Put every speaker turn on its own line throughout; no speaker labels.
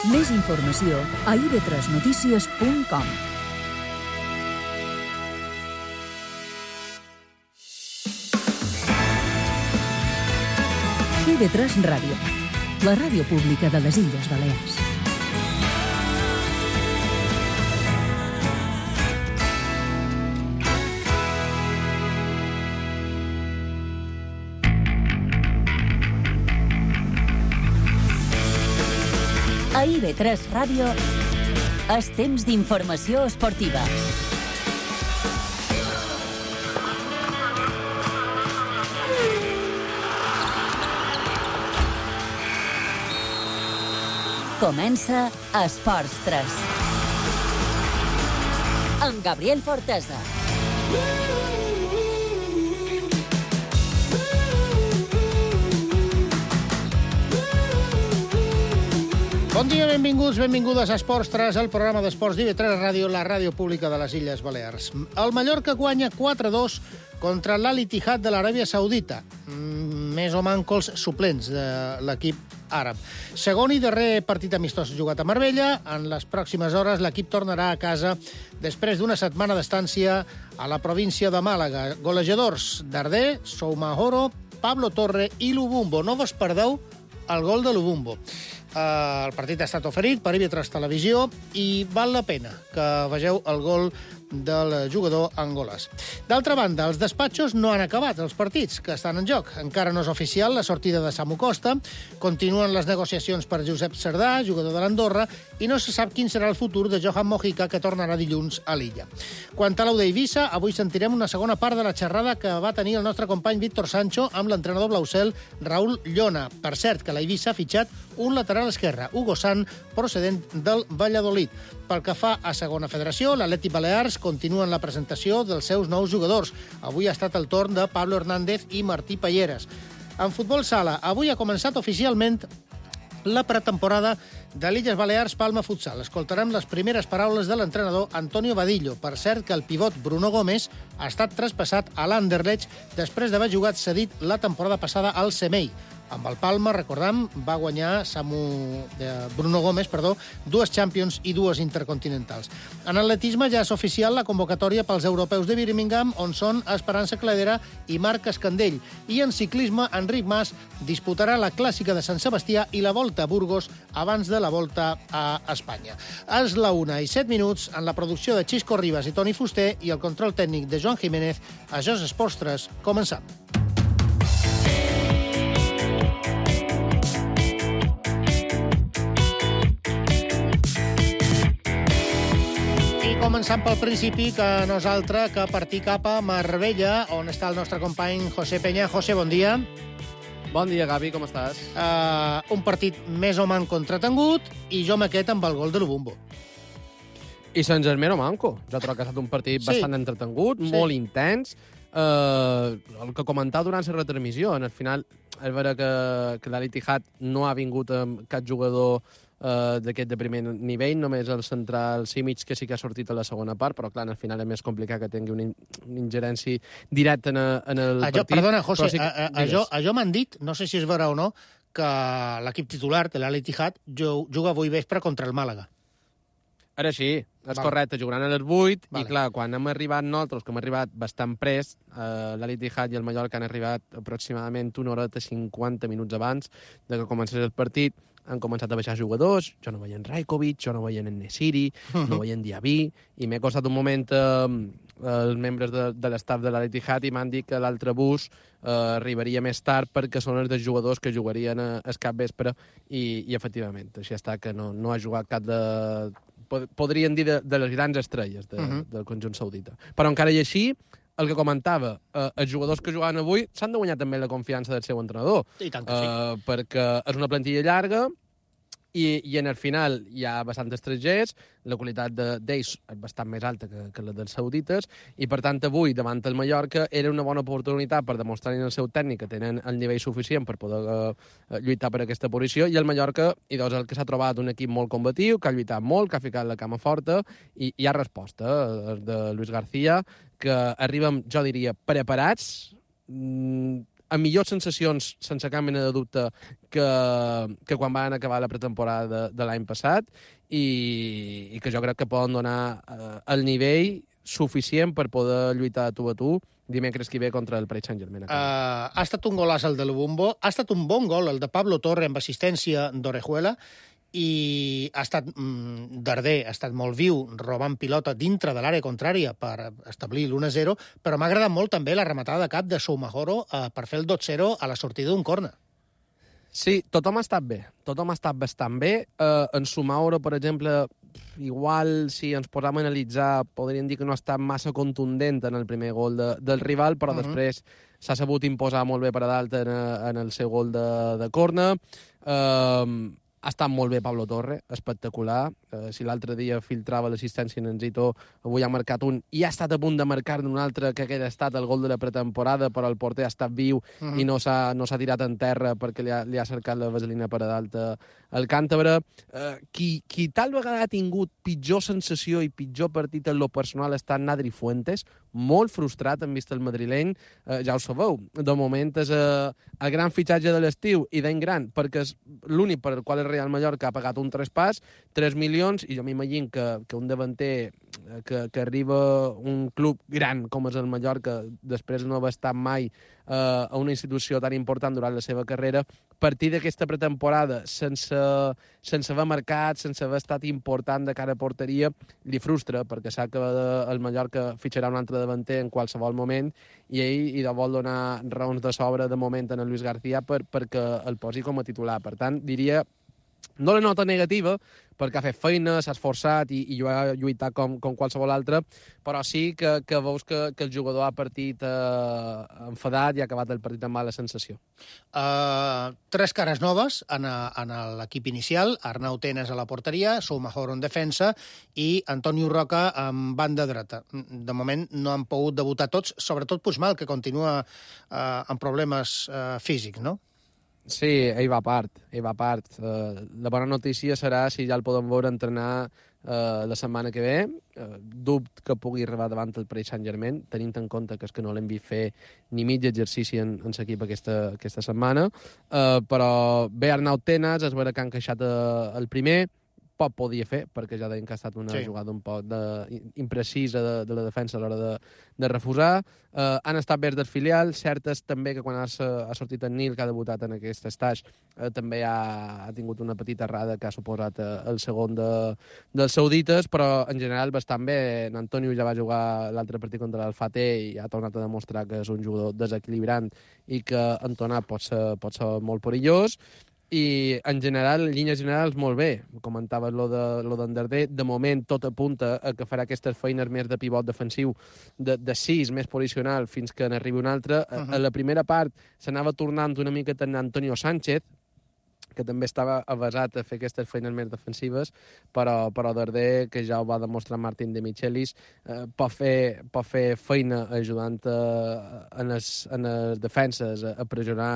Més informació a ib3notícies.com. IB3 Ràdio, la ràdio pública de les Illes Balears. A IB3 Ràdio, és temps d'informació esportiva. Comença Esports 3. Amb Gabriel Fortesa.
Bon dia, benvinguts, benvingudes a Esports 3, el programa d'esports d'IB3 Ràdio, la ràdio pública de les Illes Balears. El Mallorca guanya 4-2 contra l'Al Ittihad de l'Aràbia Saudita. Més o mancos suplents de l'equip àrab. Segon i darrer partit amistós jugat a Marbella. En les pròximes hores l'equip tornarà a casa després d'una setmana d'estància a la província de Màlaga. Golejadors: Darder, Soumahoro, Pablo Torre i Lubumbo. No vos perdeu el gol de Lubumbo. El partit ha estat oferit per IB3 Televisió i val la pena que vegeu el gol del jugador angolès. D'altra banda, els despatxos no han acabat els partits que estan en joc. Encara no és oficial la sortida de Samu Costa, continuen les negociacions per Josep Cerdà, jugador de l'Andorra, i no se sap quin serà el futur de Johan Mojica, que tornarà dilluns a l'illa. Quant a l'Aude Eivissa, avui sentirem una segona part de la xerrada que va tenir el nostre company Víctor Sancho amb l'entrenador blaucel Raúl Llona. Per cert, que l'Eivissa ha fitxat un lateral esquerre, Hugo Sant, procedent del Valladolid. Pel que fa a segona federació, l'Atlètic Balears continua en la presentació dels seus nous jugadors. Avui ha estat el torn de Pablo Hernández i Martí Palleres. En futbol sala, avui ha començat oficialment la pretemporada de l'Illes Balears Palma Futsal. Escoltarem les primeres paraules de l'entrenador Antonio Vadillo. Per cert, que el pivot Bruno Gómez ha estat traspassat a l'Anderlecht després d'haver jugat cedit la temporada passada al Semei. Amb el Palma, recordam, va guanyar Bruno Gómez, dues Champions i dues Intercontinentals. En atletisme ja és oficial la convocatòria pels europeus de Birmingham, on són Esperança Cladera i Marc Escandell. I en ciclisme, Enric Mas disputarà la Clàssica de Sant Sebastià i la Volta a Burgos abans de la Volta a Espanya. És la 1:07, en la producció de Xisco Ribas i Toni Fuster i el control tècnic de Joan Jiménez. Això és Esports 3. Començam. Començant pel principi, que no és altre que partir cap a Marbella, on està el nostre company José Peña. José, bon dia.
Bon dia, Gavi, com estàs?
Un partit més o manco entretengut i jo m'aquest amb el gol de Lubumbo.
I sense el mero manco. Jo trobo que ha estat un partit bastant entretengut, molt intens. El que comentava durant la retransmissió, al final és vera que l'Al Ittihad no ha vingut amb cap jugador d'aquest de primer nivell, només el central Simic, que sí que ha sortit a la segona part, però clar, al final és més complicat que tingui una ingerència directa en el partit.
Perdona, José, això m'han dit, no sé si és vera o no, que l'equip titular de l'Al Ittihad juga avui vespre contra el Màlaga.
Ara sí, és correcte, jugaran a les 8, i clar, quan hem arribat nosaltres, que hem arribat bastant pres, l'Al Ittihad i el Mallorca han arribat aproximadament una horeta 50 minuts abans de que comencés el partit. Han començat a baixar jugadors, jo no veia en Rajkovic, jo no veia en Nesiri, no veia en Diaby, i m'he costat un moment els membres de l'estaf de l'Al Ittihad i m'han dit que l'altre bus arribaria més tard perquè són els dels jugadors que jugarien al capvespre i efectivament, així està que no ha jugat cap de... podrien dir de les grans estrelles del conjunt saudita. Però encara i així, el que comentava, els jugadors que jugaven avui s'han de guanyar també la confiança del seu entrenador.
I tant que sí.
Perquè és una plantilla llarga i en el final hi ha bastants estrangers, la qualitat d'ells és bastant més alta que la dels saudites, i per tant avui, davant el Mallorca, era una bona oportunitat per demostrar al seu tècnic que tenen el nivell suficient per poder lluitar per aquesta posició, i el Mallorca és el que s'ha trobat un equip molt combatiu, que ha lluitat molt, que ha ficat la cama forta, i hi ha resposta de Luis García, que arribem, jo diria, preparats, amb millors sensacions, sense cap mena de dubte, que quan van acabar la pretemporada de l'any passat i que jo crec que poden donar el nivell suficient per poder lluitar tu a tu dimecres que ve contra el Paris Saint-Germain.
Ha estat un golaç el de Lubumbo, ha estat un bon gol el de Pablo Torre amb assistència d'Orejuela, i ha estat Darder, ha estat molt viu, robant pilota dintre de l'àrea contrària per establir l'1-0, però m'ha agradat molt també la rematada de cap de Soumahoro per fer el 2-0 a la sortida d'un córner.
Sí, tothom ha estat bé. Tothom ha estat bastant bé. En Soumahoro, per exemple, igual, si ens posam a analitzar, podríem dir que no ha estat massa contundent en el primer gol del rival, però després s'ha sabut imposar molt bé per a dalt en el seu gol de córner. Ha estat molt bé Pablo Torre, espectacular. Si l'altre dia filtrava l'assistència en Enzito, avui ha marcat un i ha estat a punt de marcar un altre que hagués estat el gol de la pretemporada, però el porter ha estat viu i no s'ha tirat en terra perquè li ha cercat la vaselina per a dalt al càntabre. Qui tal vegada ha tingut pitjor sensació i pitjor partit en lo personal ha estat Nadri Fuentes, molt frustrat en vist el madrileny, ja ho sabeu, de moment és el gran fitxatge de l'estiu i d'any gran, perquè és l'únic per al qual el Real Mallorca ha pagat un traspàs, 3 milions, i jo m'imagino que un davanter que arriba un club gran com és el Mallorca, després de no haver estat mai a una institució tan important durant la seva carrera, partir d'aquesta pretemporada sense haver marcat, sense haver estat important de cara a porteria, li frustra, perquè sap que el Mallorca fitxarà un altre davanter en qualsevol moment, i ell hi vol donar raons de sobre de moment en el Luis García perquè el posi com a titular. Per tant, diria, no la nota negativa, perquè ha fet feina, s'ha esforçat i ha lluitat com qualsevol altre, però sí que veus que el jugador ha partit enfadat i ha acabat el partit amb mala sensació.
3 cares noves en l'equip inicial, Arnau Tenas a la porteria, Soumahoro en defensa i Antonio Roca en banda dreta. De moment no han pogut debutar tots, sobretot Puigmal, que continua amb problemes físics, no?
Sí, ell va a part. La bona notícia serà si ja el podem veure entrenar la setmana que ve. Dubte que pugui arribar davant el Paris Saint-Germain, tenint en compte que és que no l'hem vist fer ni mig exercici en l'equip aquesta setmana. Però bé, Arnau Tenas, és vera que ha encaixat el primer, poc podia fer, perquè ja deien que ha estat una jugada un poc imprecisa de la defensa a l'hora de refusar. Han estat bé del filial, cert és també que quan ha sortit en Nil, que ha debutat en aquest estatge, també ha tingut una petita errada que ha suposat el segon dels saudites, però en general bastant bé. Antonio ja va jugar l'altre partit contra l'Alfate i ha tornat a demostrar que és un jugador desequilibrant i que entonat pot ser molt perillós. I en general, en línies generals, molt bé. Comentaves lo d'en Darder. De moment, tot apunta a que farà aquestes feines més de pivot defensiu, de 6, més posicional, fins que n'arribi un altre. A la primera part s'anava tornant una mica en Antonio Sánchez, que també estava avasat a fer aquestes feines més defensives, però Darder, que ja ho va demostrar Martín de Michelis, pot fer feina ajudant en les defenses a pressionar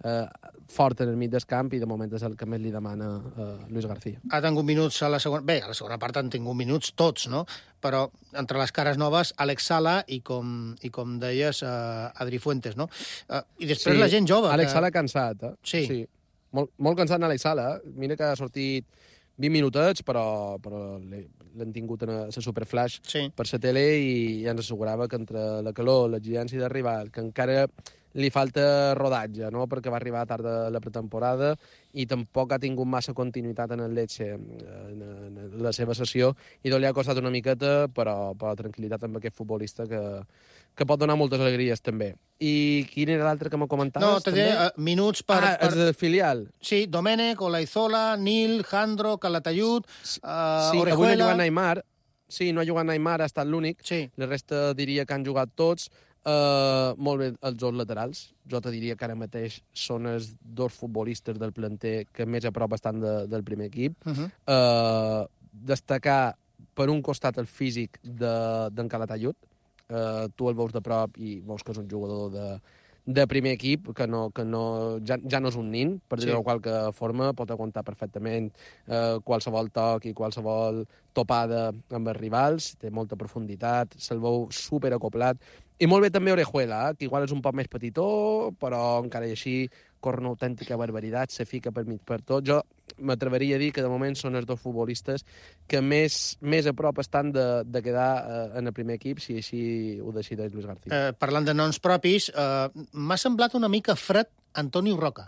fort en el mig del camp, i de moment és el que més li demana Luis García.
Ha tingut minuts a la segona... Bé, a la segona part han tingut minuts tots, no? Però entre les cares noves, Alex Sala i com deies, Adri Fuentes, no? I després la gent jove.
Alex Sala cansat, eh?
Sí.
Molt cansat en Alex Sala. Mira que ha sortit 20 minutets, però l'han tingut en la Superflash per la tele i ja ens assegurava que entre la calor, l'exigència d'arribar, que encara li falta rodatge, no? Perquè va arribar tard a la pretemporada i tampoc ha tingut massa continuïtat en el Lecce, en la seva sessió, i li ha costat una miqueta, però tranquil·litat amb aquest futbolista que pot donar moltes alegries també. I quin era l'altre que m'ho comentaves?
No, t'he dit minuts per...
és del filial.
Sí, Domènech, Olaizola, Nil, Jandro, Calatayud, Orejuela...
Avui no ha jugat Neymar. Sí, no ha jugat Neymar, ha estat l'únic.
Sí.
La resta diria que han jugat tots. Molt bé els dos laterals. Jo te diria que ara mateix són els dos futbolistes del planter que més a prop estan del primer equip. Destacar per un costat el físic d'en Calatayud. Tu el veus de prop i veus que és un jugador de primer equip, que ja no és un nin, per dir-ho de qualque forma, pot aguantar perfectament qualsevol toc i qualsevol topada amb els rivals, té molta profunditat, se'l veu superacoplat, I molt bé també Orejuela, que igual és un poc més petitó, però encara i així corre una autèntica barbaritat, se fica per mig per tot. Jo m'atreveria a dir que de moment són els dos futbolistes que més a prop estan de quedar en el primer equip, si així ho decideix Luis García.
Parlant de noms propis, m'ha semblat una mica fred Antonio Roca.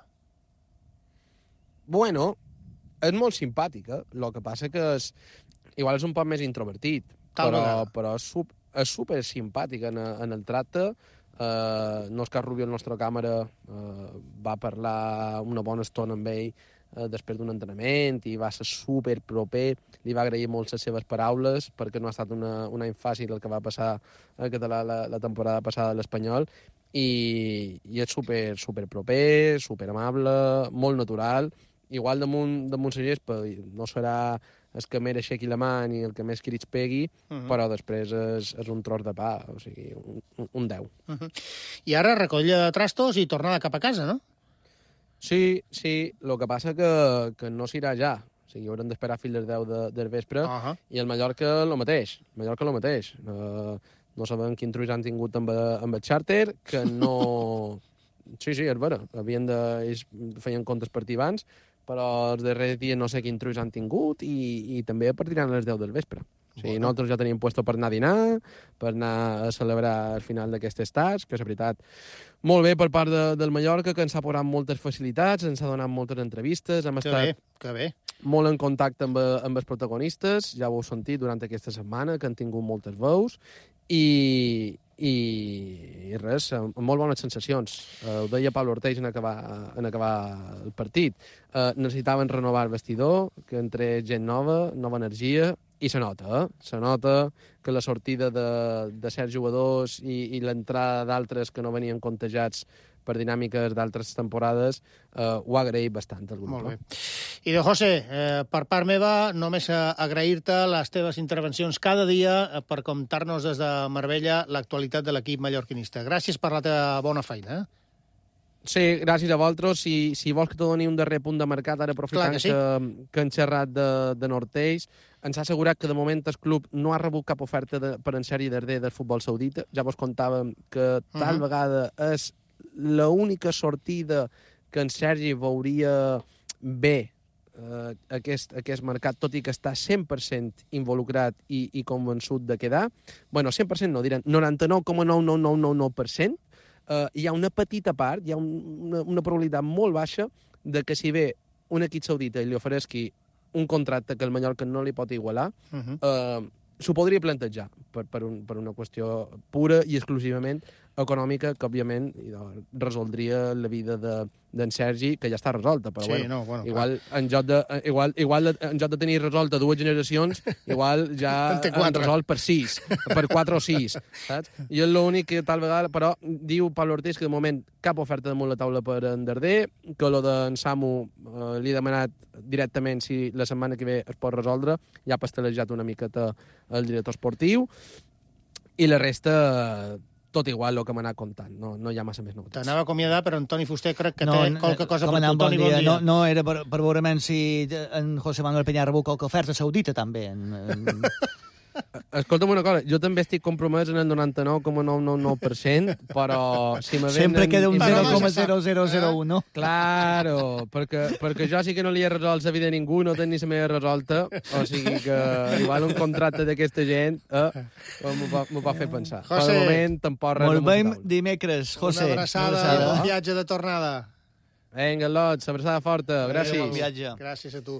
Bueno, és molt simpàtica. El que passa que igual és un poc més introvertit, però és super simpàtic en el tracte. Òscar Rubio, el nostre càmera, va parlar una bona estona amb ell després d'un entrenament i va ser super proper. Li va agrair molt les seves paraules perquè no ha estat un any fàcil el que va passar al català la temporada passada a l'Espanyol i és super proper, super amable, molt natural. Igual damunt la gespa no serà el que més aixequi la mà ni el que més crits pegui, però després és un tros de pa, o sigui, un 10.
I ara recolla trastos i tornada cap a casa, no?
Sí, el que passa que no s'irà ja. O sigui, haurem d'esperar fins les 10 del vespre i el Mallorca el mateix. No sabem quin truix han tingut amb el xàrter, que no... Sí, és vera. Ells feien comptes partir abans, però els darrers dies no sé quin truix han tingut i també partiran a les 10 del vespre. O sigui, nosaltres ja tenim puesto per anar a dinar, per anar a celebrar el final d'aquest estats, que és veritat molt bé per part del Mallorca, que ens ha posat moltes facilitats, ens ha donat moltes entrevistes, hem estat molt en contacte amb els protagonistes, ja ho heu sentit durant aquesta setmana, que han tingut moltes veus, i res, amb molt bones sensacions. Ho deia Pablo Orteix en acabar el partit. Necessitaven renovar el vestidor, que entre gent nova energia, i se nota que la sortida de certs jugadors i l'entrada d'altres que no venien contejats per dinàmiques d'altres temporades ho ha agraït bastant.
Molt bé. I de José, per part meva, només agrair-te les teves intervencions cada dia per contar-nos des de Marbella l'actualitat de l'equip mallorquinista. Gràcies per la teva bona feina.
Sí, gràcies a vosaltres. Si vols que te doni un darrer punt de mercat, ara aprofitant que hem xerrat de Nortells, ens ha assegurat que de moment el club no ha rebut cap oferta per en sèrie darrer del futbol saudita. Ja vos contàvem que tal vegada és l'única sortida que en Sergi veuria bé aquest mercat, tot i que està 100% involucrat i convençut de quedar. Bueno, 100% no, diran 99,9999%. Hi ha una petita part, hi ha una probabilitat molt baixa de que si ve un equip saudita i li oferesqui un contracte que el Mallorca no li pot igualar, s'ho podria plantejar per una qüestió pura i exclusivament econòmica, que òbviament resoldria la vida d'en Sergi, que ja està resolta, però igual en lloc de tenir resolta 2 generacions, igual ja han resolt per 6, per 4 o 6, saps? I és l'únic que tal vegada, però diu Pablo Ortiz que de moment cap oferta damunt la taula per en Darder, que lo d'en Samu li ha demanat directament si la setmana que ve es pot resoldre, ja ha pastelejat una miqueta el director esportiu, i la resta tot igual el que m'ha anat contant, no hi ha massa més novetats.
T'anava a acomiadar, però Antoni Fuster crec que té qualque cosa per tu. Toni, bon dia.
No era per veure si en José Manuel Peña ha rebut qualque oferta saudita, també.
Escolta'm una cosa, jo també estic compromès en el 99,999%, però si me venen...
Sempre queda un 0,0001.
Claro, perquè jo sí que no li he resolt la vida a ningú, no tenc ni la meva resolta, o sigui que igual un contracte d'aquesta gent m'ho pot fer pensar.
José,
però de moment tampoc res.
Molt bé, dimecres, José.
Una abraçada i bon viatge de tornada.
Vinga, Lots, abraçada forta. Gràcies.
Bon viatge.
Gràcies a tu.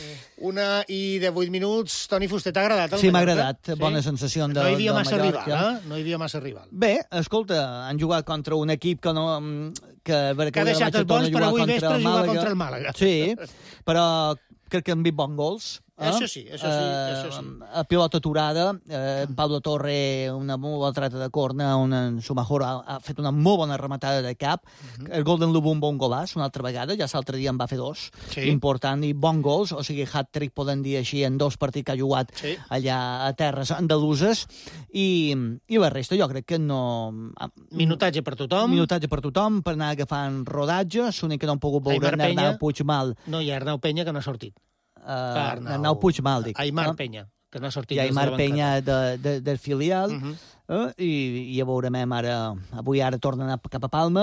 1:08. Toni Fuster, t'ha agradat?
Sí, m'ha agradat. Bona sensació
No hi havia massa rival, No hi havia massa rival.
Bé, escolta, han jugat contra un equip que no... que
ha deixat els bons per avui vespre jugar contra el Màlaga.
Sí, però crec que han vist bons gols.
Això sí.
A pilota aturada, Pablo Torre, una molt bona trata de corna, Sumajor ha fet una molt bona rematada de cap, el gol d'en Lubu un bon golàs, una altra vegada, ja l'altre dia en va fer 2, important, i bon gols, o sigui, hat-trick, poden dir així, en 2 partits que ha jugat allà a terres andaluses, i la resta jo crec que no...
Minutatge per tothom,
per anar agafant rodatge, l'únic que no han pogut veure Arnau Puigmal.
No, hi ha Arnau Peña que no ha sortit.
Arnau Puigmal, dic.
Aimar Peña, que no ha sortit.
I Aimar Peña del filial. i ja veurem avui ara torna a anar cap a Palma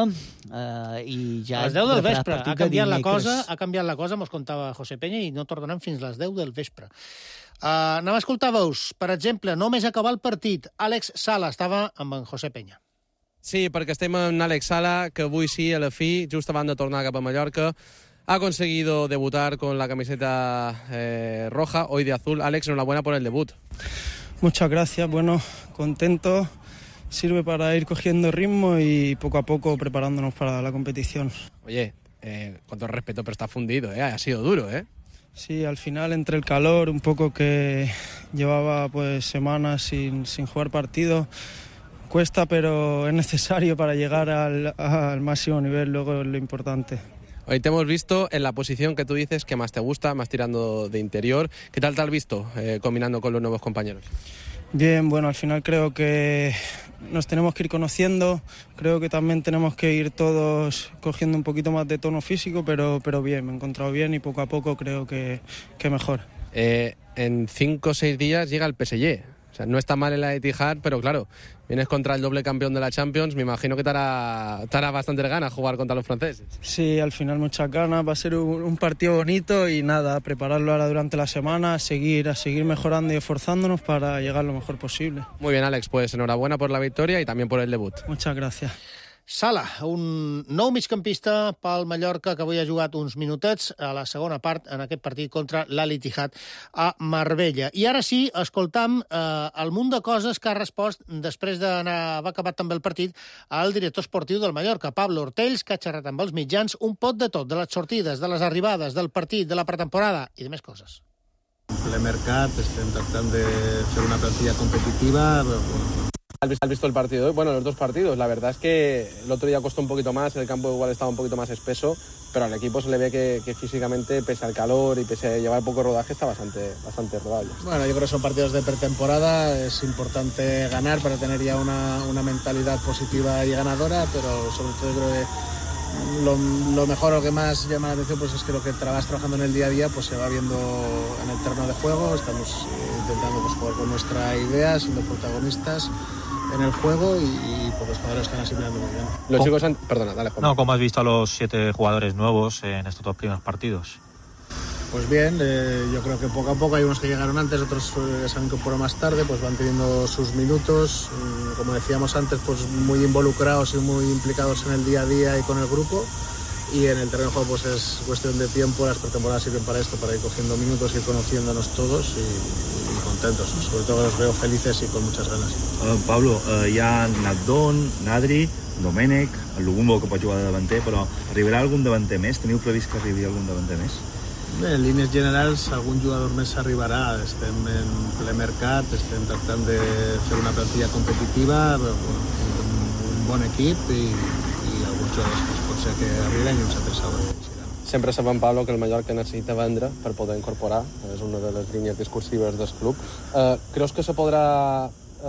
i ja...
A les 10 del vespre, ha canviat la cosa, mos contava José Peña, i no tornaran fins a les 10 del vespre. Anem a escoltar veus. Per exemple, només acabar el partit, Àlex Sala estava amb en José Peña.
Sí, perquè estem amb Àlex Sala, que avui sí, a la fi, just abans de tornar cap a Mallorca, ha conseguido debutar con la camiseta roja, hoy de azul. Àlex, enhorabuena por el debut.
Muchas gracias, bueno, contento, sirve para ir cogiendo ritmo y poco a poco preparándonos para la competición.
Oye, con todo respeto, pero está fundido, ha sido duro,
Sí, al final entre el calor, un poco que llevaba pues semanas sin jugar partidos, cuesta, pero es necesario para llegar al máximo nivel, luego es lo importante.
Hoy te hemos visto en la posición que tú dices que más te gusta, más tirando de interior. ¿Qué tal te has visto combinando con los nuevos compañeros?
Bien, bueno, al final creo que nos tenemos que ir conociendo, creo que también tenemos que ir todos cogiendo un poquito más de tono físico, pero bien, me he encontrado bien y poco a poco creo que mejor.
En 5 o 6 días llega el PSG. O sea, no está mal en la Etihad, pero claro, vienes contra el doble campeón de la Champions, me imagino que te hará bastantes ganas jugar contra los franceses.
Sí, al final muchas ganas, va a ser un partido bonito y nada, prepararlo ahora durante la semana, a seguir mejorando y esforzándonos para llegar lo mejor posible.
Muy bien, Àlex, pues enhorabuena por la victoria y también por el debut.
Muchas gracias.
Sala, un nou migcampista pel Mallorca que avui ha jugat uns minutets a la segona part en aquest partit contra l'Al Ittihad a Marbella. I ara sí, escoltam el munt de coses que ha respost després d'haver acabat també el partit al director esportiu del Mallorca, Pablo Ortells, que ha xerrat amb els mitjans un pot de tot, de les sortides, de les arribades, del partit, de la pretemporada i de més coses.
En ple mercat estem tractant de fer una plantilla competitiva.
¿Has visto el partido de hoy? Bueno, los dos partidos. La verdad es que el otro día costó un poquito más, el campo igual estaba un poquito más espeso, pero al equipo se le ve que físicamente, pese al calor y pese a llevar poco rodaje, está bastante rodable.
Bueno, yo creo que son partidos de pretemporada, es importante ganar para tener ya una mentalidad positiva y ganadora, pero sobre todo yo creo que lo mejor, lo que más llama la atención, pues es que lo que vas trabajando en el día a día pues se va viendo en el terreno de juego. Estamos intentando pues, jugar con nuestra idea, siendo protagonistas en el juego y pues los jugadores están asimilando muy bien.
Los chicos Perdona, dale, Juan.
No, ¿cómo has visto a los 7 jugadores nuevos en estos 2 primeros partidos?
Pues bien, yo creo que poco a poco hay unos que llegaron antes, otros se han incorporado más tarde, pues van teniendo sus minutos, como decíamos antes, pues muy involucrados y muy implicados en el día a día y con el grupo. Y en el terreno de juego pues es cuestión de tiempo, las pretemporadas sirven para esto, para ir cogiendo minutos, ir conociéndonos todos y contentos, sobre todo los veo felices y con muchas ganas.
Pablo, hi ha Nagdon, Nadri, Domènech, el Lugumbo que pot jugar de davanter, però arribarà algun davanter més? Teniu previst que arribi algun davanter més?
Bé, en línies generals algun jugador més arribarà, estem en ple mercat, estem tractant de fer una plantilla competitiva, un bon equip i alguns jugadors pues, pot ser que arriben i uns altres saben.
Sempre sabem, Pablo, que el Mallorca necessita vendre per poder incorporar. És una de les línies discursives del club. Creus que se podrà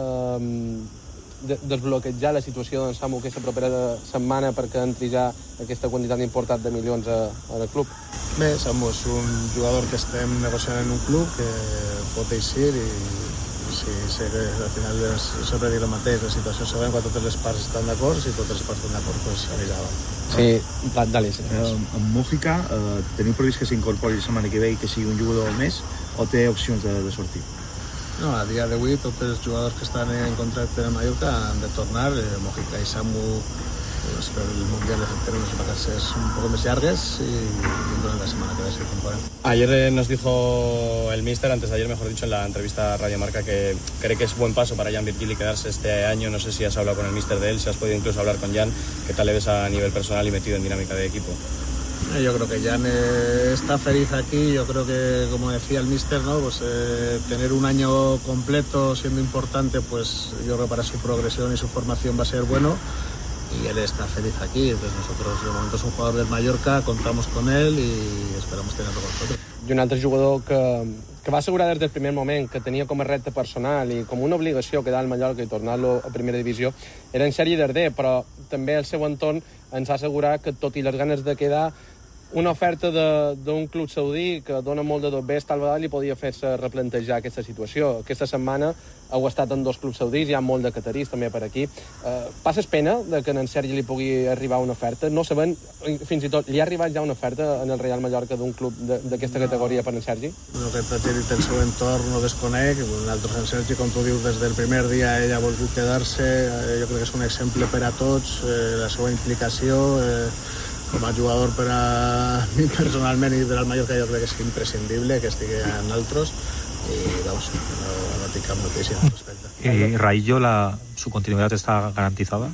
desbloquejar la situació d'en Samu aquesta propera setmana perquè entri ja aquesta quantitat important de milions al club?
Bé, Samu és un jugador que estem negociant en un club que pot eixir i sí, sé que al final sempre dic el mateix, la situació següent quan totes les parts estan d'acord, si totes les parts estan d'acord, doncs anirà avant.
Sí, dale.
En Mújica, teniu previst que s'incorpori la setmana que ve i que sigui un jugador més o té opcions de sortir?
No, a dia d'avui tots els jugadors que estan en contracte en Mallorca han de tornar. Mújica i Samu pues, per el Mundial tenen unas vacances un poco más largas y durante la semana que va a ser temporada.
Ayer nos dijo el míster, antes de ayer mejor dicho, en la entrevista a Radio Marca, que cree que es buen paso para Jan Virgili quedarse este año. No sé si has hablado con el míster de él, si has podido incluso hablar con Jan. ¿Qué tal le ves a nivel personal y metido en dinámica de equipo?
Yo creo que Jan está feliz aquí. Yo creo que, como decía el míster, ¿no? Pues, tener un año completo siendo importante, pues yo creo que para su progresión y su formación va a ser bueno. Y él está feliz aquí. Entonces nosotros, de momento, es un jugador del Mallorca, contamos con él y esperamos tenerlo con nosotros.
I un altre jugador que va assegurar des del primer moment que tenia com a repte personal i com una obligació quedar al Mallorca i tornar-lo a primera divisió era en Sergi Darder, però també el seu entorn ens ha assegurat que tot i les ganes de quedar una oferta d'un club saudí que dona molt de tot bé, tal vegada li podia fer-se replantejar aquesta situació. Aquesta setmana heu estat en 2 clubs saudís, hi ha molt de catarís també per aquí. Passes pena de que en Sergi li pugui arribar una oferta? No sabent, fins i tot, li ha arribat ja una oferta en el Real Mallorca d'un club d'aquesta categoria per en Sergi?
El que t'ha dit el seu entorn no desconec. Nosaltres, en Sergi, com tu dius, des del primer dia ell ha volgut quedar-se. Jo crec que és un exemple per a tots, la seva implicació. Com a jugador per a mi personalment i per al Mallorca jo crec que és imprescindible que estigui en altres i vamos, no tinc cap notícia al respecte.
¿Y Raillo, su continuidad está garantizada?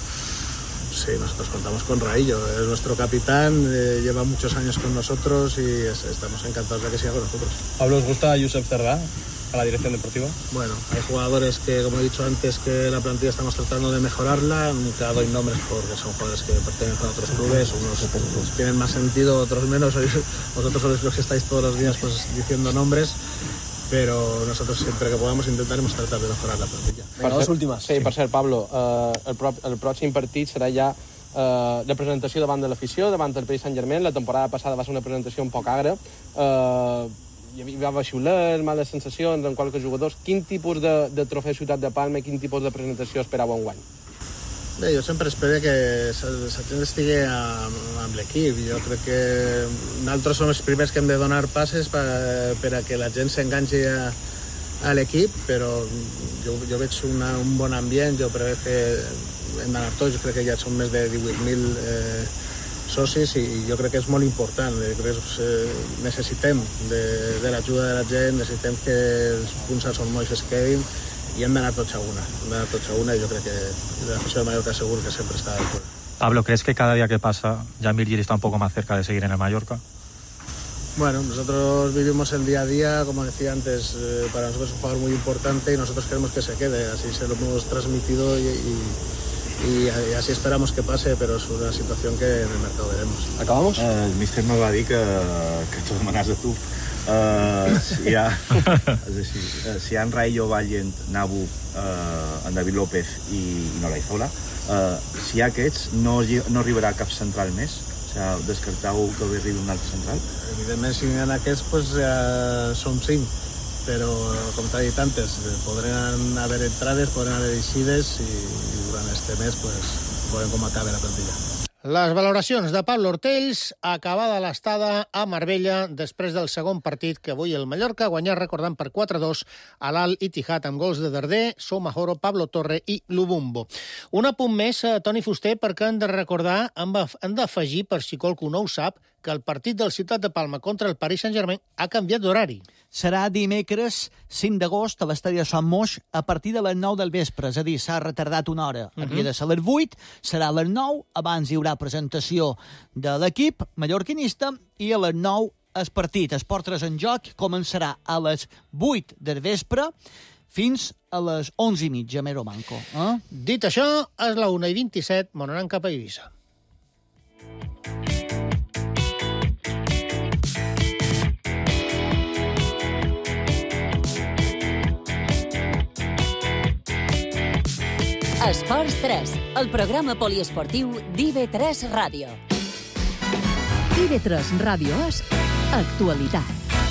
Sí, nosotros contamos con Raillo, es nuestro capitán, lleva muchos años con nosotros y estamos encantados de que siga con nosotros.
Pablo, ¿os gusta Josep Cerdá a la dirección deportiva?
Bueno, hay jugadores que, como he dicho antes, que la plantilla estamos tratando de mejorarla. Nunca doy nombres porque son jugadores que pertenecen a otros clubes. Unos tienen más sentido, otros menos. Vosotros sois los que estáis todos los días pues, diciendo nombres. Pero nosotros siempre que podamos intentaremos tratar de mejorar la plantilla.
Venga, dos últimas.
Sí, per cert, Pablo, el pròxim partit serà ja la presentació davant de l'afició, davant del Paris Saint-Germain. La temporada passada va ser una presentació un poc agra. Hi va xiular, males sensacions en qualques jugadors. Quin tipus de trofeu Ciutat de Palma, quin tipus de presentació esperàveu enguany?
Bé, jo sempre espero que la gent estigui amb l'equip. Jo crec que nosaltres som els primers que hem de donar passes per a que la gent s'enganxi a l'equip, però jo veig un bon ambient, jo preveu que hem d'anar tots, jo crec que ja són més de 18.000 socis i jo crec que és molt important. Necessitem de l'ajuda de la gent, necessitem que els punts als molls es quedin i hem d'anar tots a una. Y yo creo que la afición de Mallorca seguro que siempre está de acuerdo.
Pablo, ¿crees que cada día que pasa Jan Virgili está un poco más cerca de seguir en el Mallorca?
Bueno, nosotros vivimos el día a día, como decía antes, para nosotros es un jugador muy importante y nosotros queremos que se quede, así se lo hemos transmitido y así esperamos que pase, pero es una situación que en el mercado veremos.
¿Acabamos?
El míster me va dir que tu demanes a tu. Si hi ha en Raillo, Vallent, Nabu, en David López i Nolaizola, si hi ha aquests, no arribarà cap central més? O sigui, descarteu que arribi un altre central?
Evidentment, si hi ha aquests, pues ja som 5, però, com t'ha dit antes, podran haver entrades, podran haver eixides i durant este mes pues, veurem com acaba la plantilla.
Les valoracions de Pablo Ortells, acabada l'estada a Marbella després del segon partit que avui el Mallorca ha guanyat recordant per 4-2 a l'Al Ittihad amb gols de Darder, Soumahoro, Pablo Torre i Lubumbo. Un apunt més, Toni Fuster, perquè hem de recordar, hem d'afegir, per si qualcú no ho sap, que el partit del Ciutat de Palma contra el Paris Saint-Germain ha canviat d'horari.
Serà dimecres 5 d'agost a l'estadi de Sant Moix a partir de les 9 del vespre, és a dir, s'ha retardat una hora. Havia de ser a les 8, serà a les 9, abans hi haurà presentació de l'equip mallorquinista i a les 9 el partit, Esport 3 en joc, començarà a les 8 del vespre fins a les 11:30, Mero Manco.
Dit això, és la 1:27, m'on anem cap a Eivissa.
Esports 3, el programa poliesportiu d'IV3 Ràdio. IV3 Ràdio és actualitat.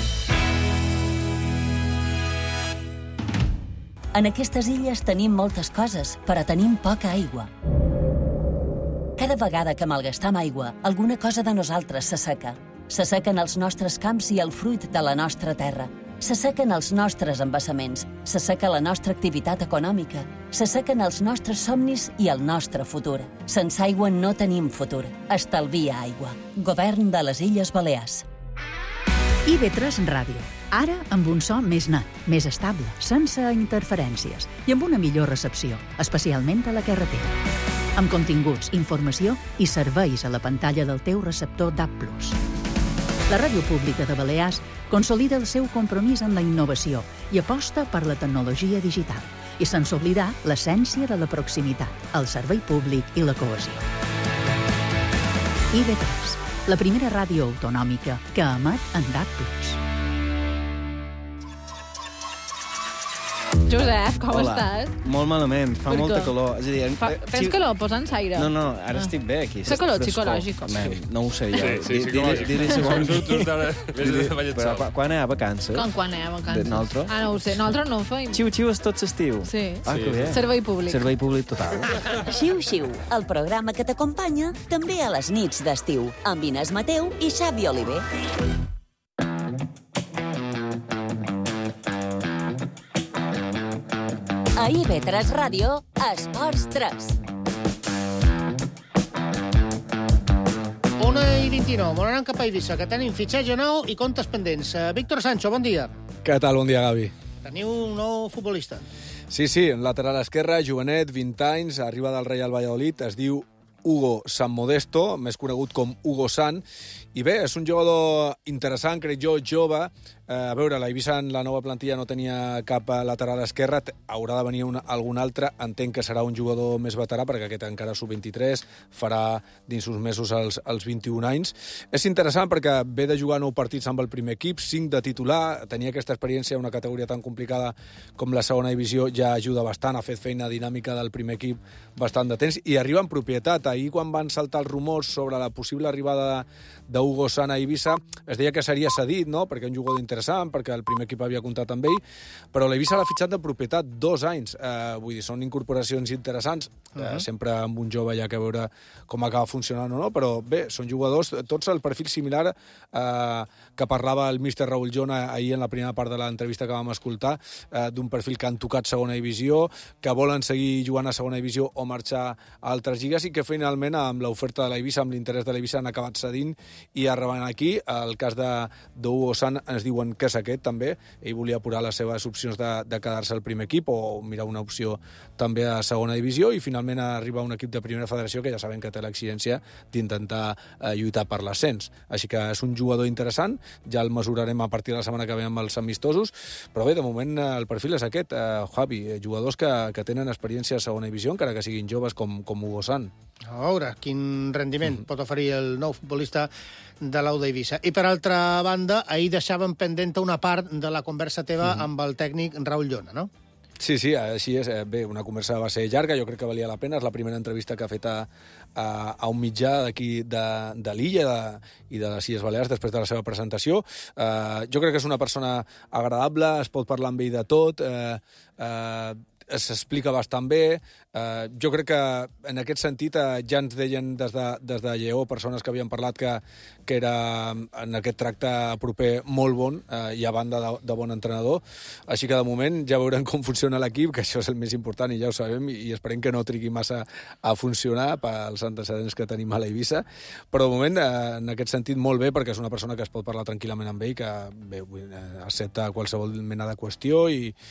En aquestes illes tenim moltes coses, però tenim poca aigua. Cada vegada que malgastam aigua, alguna cosa de nosaltres s'asseca. S'assequen els nostres camps i el fruit de la nostra terra. S'assequen els nostres embassaments, s'asseca la nostra activitat econòmica, s'assequen els nostres somnis i el nostre futur. Sense aigua no tenim futur. Estalvia aigua. Govern de les Illes Balears.
IV3 Ràdio. Ara amb un so més net, més estable, sense interferències i amb una millor recepció, especialment a la carretera. Amb continguts, informació i serveis a la pantalla del teu receptor DAB+. La Ràdio Pública de Balears consolida el seu compromís en la innovació i aposta per la tecnologia digital i sense oblidar l'essència de la proximitat, el servei públic i la cohesió. IV3, la primera ràdio autonòmica que emet en DAB+.
Josep, com estàs?
Molt malament, fa molta calor. És a dir,
tens calor? Posa'ns aire.
No, ara estic bé aquí.
Fa calor psicològic.
No ho sé jo.
Sí, psicològic.
Però quan hi ha vacances?
Quan hi ha vacances?
Nosaltres?
No ho sé, nosaltres no ho feim.
Xiu-xiu és tot l'estiu.
Sí.
Que bé.
Servei públic.
Servei públic total.
Xiu-xiu, el programa que t'acompanya també a les nits d'estiu, amb Inés Mateu i Xavi Oliver. A IB3 Ràdio, Esports 3.
1:29, molt anant cap a Eivissa, que tenim fitxatge nou i comptes pendents. Víctor Sancho, bon dia.
Què tal? Bon dia, Gavi.
Teniu un nou futbolista.
Sí, lateral esquerra, jovenet, 20 anys, arriba del Real Valladolid, es diu Hugo San Modesto, més conegut com Hugo San, i bé, és un jugador interessant, crec jo, jove. A veure, la Eivissa en la nova plantilla no tenia cap lateral esquerra, haurà de venir algun altre, entenc que serà un jugador més veterà, perquè aquest encara sub-23, farà dins uns mesos els 21 anys. És interessant perquè ve de jugar 9 partits amb el primer equip, 5 de titular, tenia aquesta experiència en una categoria tan complicada com la segona divisió, ja ajuda bastant, ha fet feina dinàmica del primer equip bastant de temps, i arriba en propietat. Ahir, quan van saltar els rumors sobre la possible arribada d'Hugo San a Eivissa, es deia que seria cedit, no?, perquè un jugador interessant, perquè el primer equip havia comptat amb ell, però l'Eivissa l'ha fitxat de propietat 2 anys. Vull dir, són incorporacions interessants, sempre amb un jove ja que veure com acaba funcionant o no, però bé, són jugadors, tots el perfil similar que parlava el míster Raúl Jona ahir en la primera part de l'entrevista que vam escoltar, d'un perfil que han tocat segona divisió, que volen seguir jugant a segona divisió o marxar a altres lligues, i que finalment amb l'oferta de l'Eivissa, amb l'interès de l'Eivissa, han acabat cedint i arribant aquí. El cas d'Hugo San ens diuen que és aquest també, ell volia apurar les seves opcions de quedar-se al primer equip o mirar una opció també a segona divisió, i finalment arriba un equip de primera federació que ja sabem que té l'exigència d'intentar lluitar per l'ascens. Així que és un jugador interessant, ja el mesurarem a partir de la setmana que ve amb els amistosos, però bé, de moment el perfil és aquest, Javi, jugadors que tenen experiència a segona divisió, encara que siguin joves com Hugo San.
A veure quin rendiment pot oferir el nou futbolista de l'Au d'Eivissa. I per altra banda, ahir deixàvem pendent una part de la conversa teva amb el tècnic Raúl Jona, no?
Sí, així és. Bé, una conversa va ser llarga, jo crec que valia la pena. És la primera entrevista que ha fet a un mitjà d'aquí de l'illa i de les Illes Balears després de la seva presentació. Jo crec que és una persona agradable, es pot parlar amb ell de tot, s'explica bastant bé. Jo crec que en aquest sentit ja ens deien des de Lleó persones que havien parlat que era en aquest tracte proper molt bon i a banda de bon entrenador. Així que de moment ja veurem com funciona l'equip, que això és el més important i ja ho sabem, i esperem que no trigui massa a funcionar pels antecedents que tenim a l'Eivissa, però de moment en aquest sentit molt bé, perquè és una persona que es pot parlar tranquil·lament amb ell, que bé, accepta qualsevol mena de qüestió,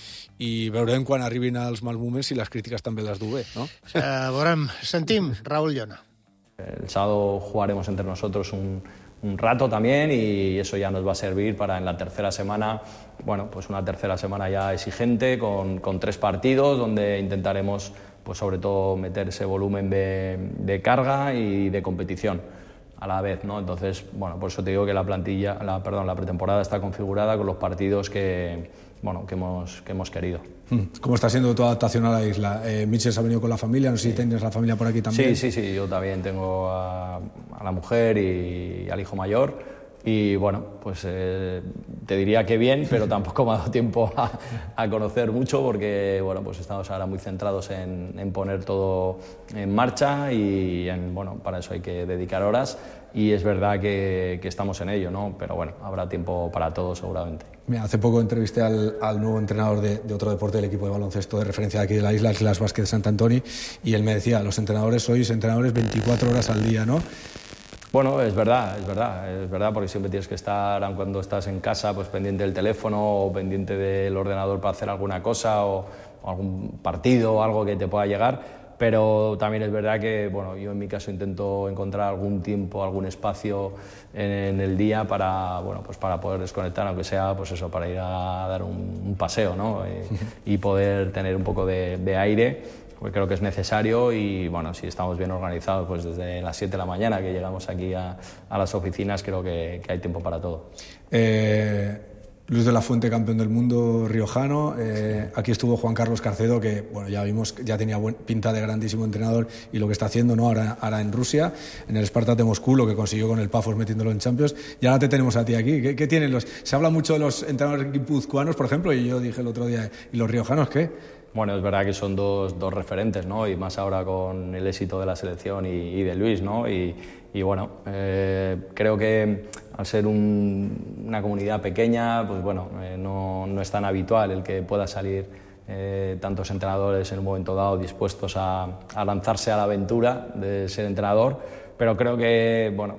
i veurem quan arribin els mals moments si les crítiques també les du bé, ¿no?
Veurem, sentim Raúl Jona.
El sábado jugaremos entre nosotros un rato también, y eso ya nos va a servir para en la tercera semana, bueno, pues una tercera semana ya exigente con 3 partidos donde intentaremos pues sobre todo meter ese volumen de carga y de competición a la vez, ¿no? Entonces, bueno, por eso te digo que la pretemporada está configurada con los partidos que hemos querido.
¿Cómo está siendo tu adaptación a la isla? Mitchell se ha venido con la familia, no sé si tienes la familia por aquí también.
Sí, yo también tengo a la mujer y al hijo mayor. Y bueno, pues te diría que bien, pero tampoco me ha dado tiempo a conocer mucho, porque bueno, pues estamos ahora muy centrados en poner todo en marcha, y para eso hay que dedicar horas, y es verdad que estamos en ello, ¿no? Pero bueno, habrá tiempo para todo seguramente.
Mira, hace poco entrevisté al nuevo entrenador de otro deporte del equipo de baloncesto de referencia de aquí de la isla, el Las Vázquez de Sant Antoni, y él me decía, los entrenadores sois entrenadores 24 horas al día, ¿no?
Bueno, es verdad, porque siempre tienes que estar, aun cuando estás en casa, pues pendiente del teléfono o pendiente del ordenador para hacer alguna cosa o algún partido o algo que te pueda llegar, pero también es verdad que, bueno, yo en mi caso intento encontrar algún tiempo, algún espacio en el día para poder desconectar, aunque sea, pues eso, para ir a dar un paseo, ¿no? Y poder tener un poco de aire, porque creo que es necesario, y bueno, si estamos bien organizados, pues desde las 7 de la mañana que llegamos aquí a las oficinas, creo que hay tiempo para todo.
Luis de la Fuente, campeón del mundo riojano. Aquí estuvo Juan Carlos Carcedo, que bueno, ya vimos, ya tenía pinta de grandísimo entrenador, y lo que está haciendo, ¿no? Ahora en Rusia, en el Spartak de Moscú, lo que consiguió con el Pafos metiéndolo en Champions. Y ahora te tenemos a ti aquí. ¿Qué tienen los? Se habla mucho de los entrenadores guipuzcoanos, por ejemplo, y yo dije el otro día, ¿y los riojanos qué?
Bueno, es verdad que son dos referentes, ¿no? Y más ahora con el éxito de la selección y de Luis, ¿no? Y bueno, creo que al ser una comunidad pequeña, pues bueno, no es tan habitual el que pueda salir tantos entrenadores en un momento dado dispuestos a lanzarse a la aventura de ser entrenador, pero creo que bueno,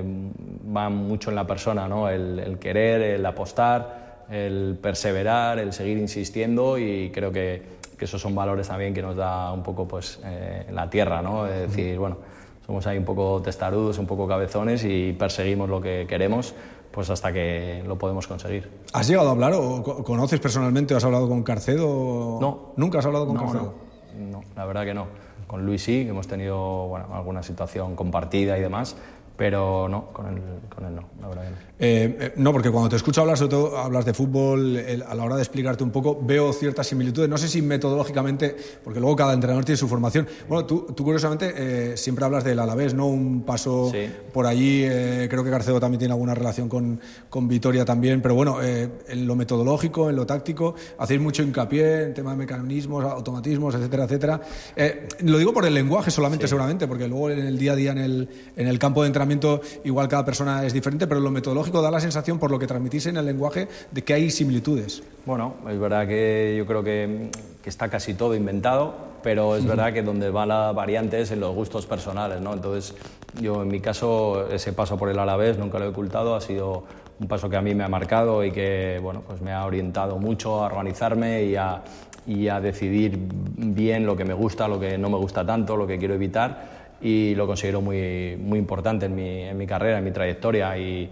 va mucho en la persona, ¿no? El querer, el apostar, el perseverar, el seguir insistiendo, y creo que esos son valores también que nos da un poco pues la tierra, ¿no? Es decir, bueno, somos ahí un poco testarudos, un poco cabezones, y perseguimos lo que queremos pues hasta que lo podemos conseguir.
¿Has llegado a hablar o conoces personalmente o has hablado con Carcedo?
No.
¿Nunca has hablado con Carcedo?
No, la verdad que no. Con Luis sí, que hemos tenido bueno, alguna situación compartida y demás, pero no, con él no, la verdad que no.
No, porque cuando te escucho hablar, sobre todo hablas de fútbol, a la hora de explicarte un poco, veo ciertas similitudes, no sé si metodológicamente, porque luego cada entrenador tiene su formación. Bueno, tú curiosamente siempre hablas del Alavés, ¿no? Un paso por allí, creo que Carcedo también tiene alguna relación con Vitoria también, pero bueno, en lo metodológico, en lo táctico, hacéis mucho hincapié en tema de mecanismos, automatismos, etcétera, etcétera. Lo digo por el lenguaje solamente, seguramente, porque luego en el día a día, en el campo de entrenamiento, igual cada persona es diferente, pero en lo metodológico da la sensación, por lo que transmitís en el lenguaje, de que hay similitudes.
Bueno, es verdad que yo creo que está casi todo inventado, pero es verdad que donde va la variante es en los gustos personales, ¿no? Entonces, yo en mi caso, ese paso por el Alavés nunca lo he ocultado, ha sido un paso que a mí me ha marcado y que bueno, pues me ha orientado mucho a organizarme y a decidir bien lo que me gusta, lo que no me gusta tanto, lo que quiero evitar, y lo considero muy, muy importante en mi carrera, en mi trayectoria, y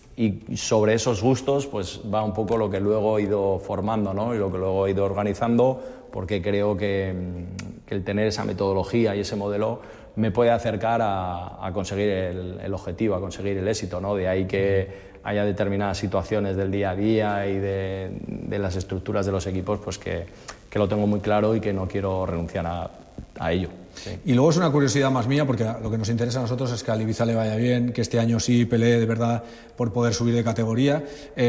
sobre esos gustos pues va un poco lo que luego he ido formando, ¿no? Y lo que luego he ido organizando, porque creo que el tener esa metodología y ese modelo me puede acercar a conseguir el objetivo, a conseguir el éxito, ¿no? De ahí que haya determinadas situaciones del día a día y de las estructuras de los equipos, pues que lo tengo muy claro y que no quiero renunciar a ello. Sí.
Y luego es una curiosidad más mía, porque lo que nos interesa a nosotros es que al Ibiza le vaya bien, que este año sí pelee de verdad por poder subir de categoría.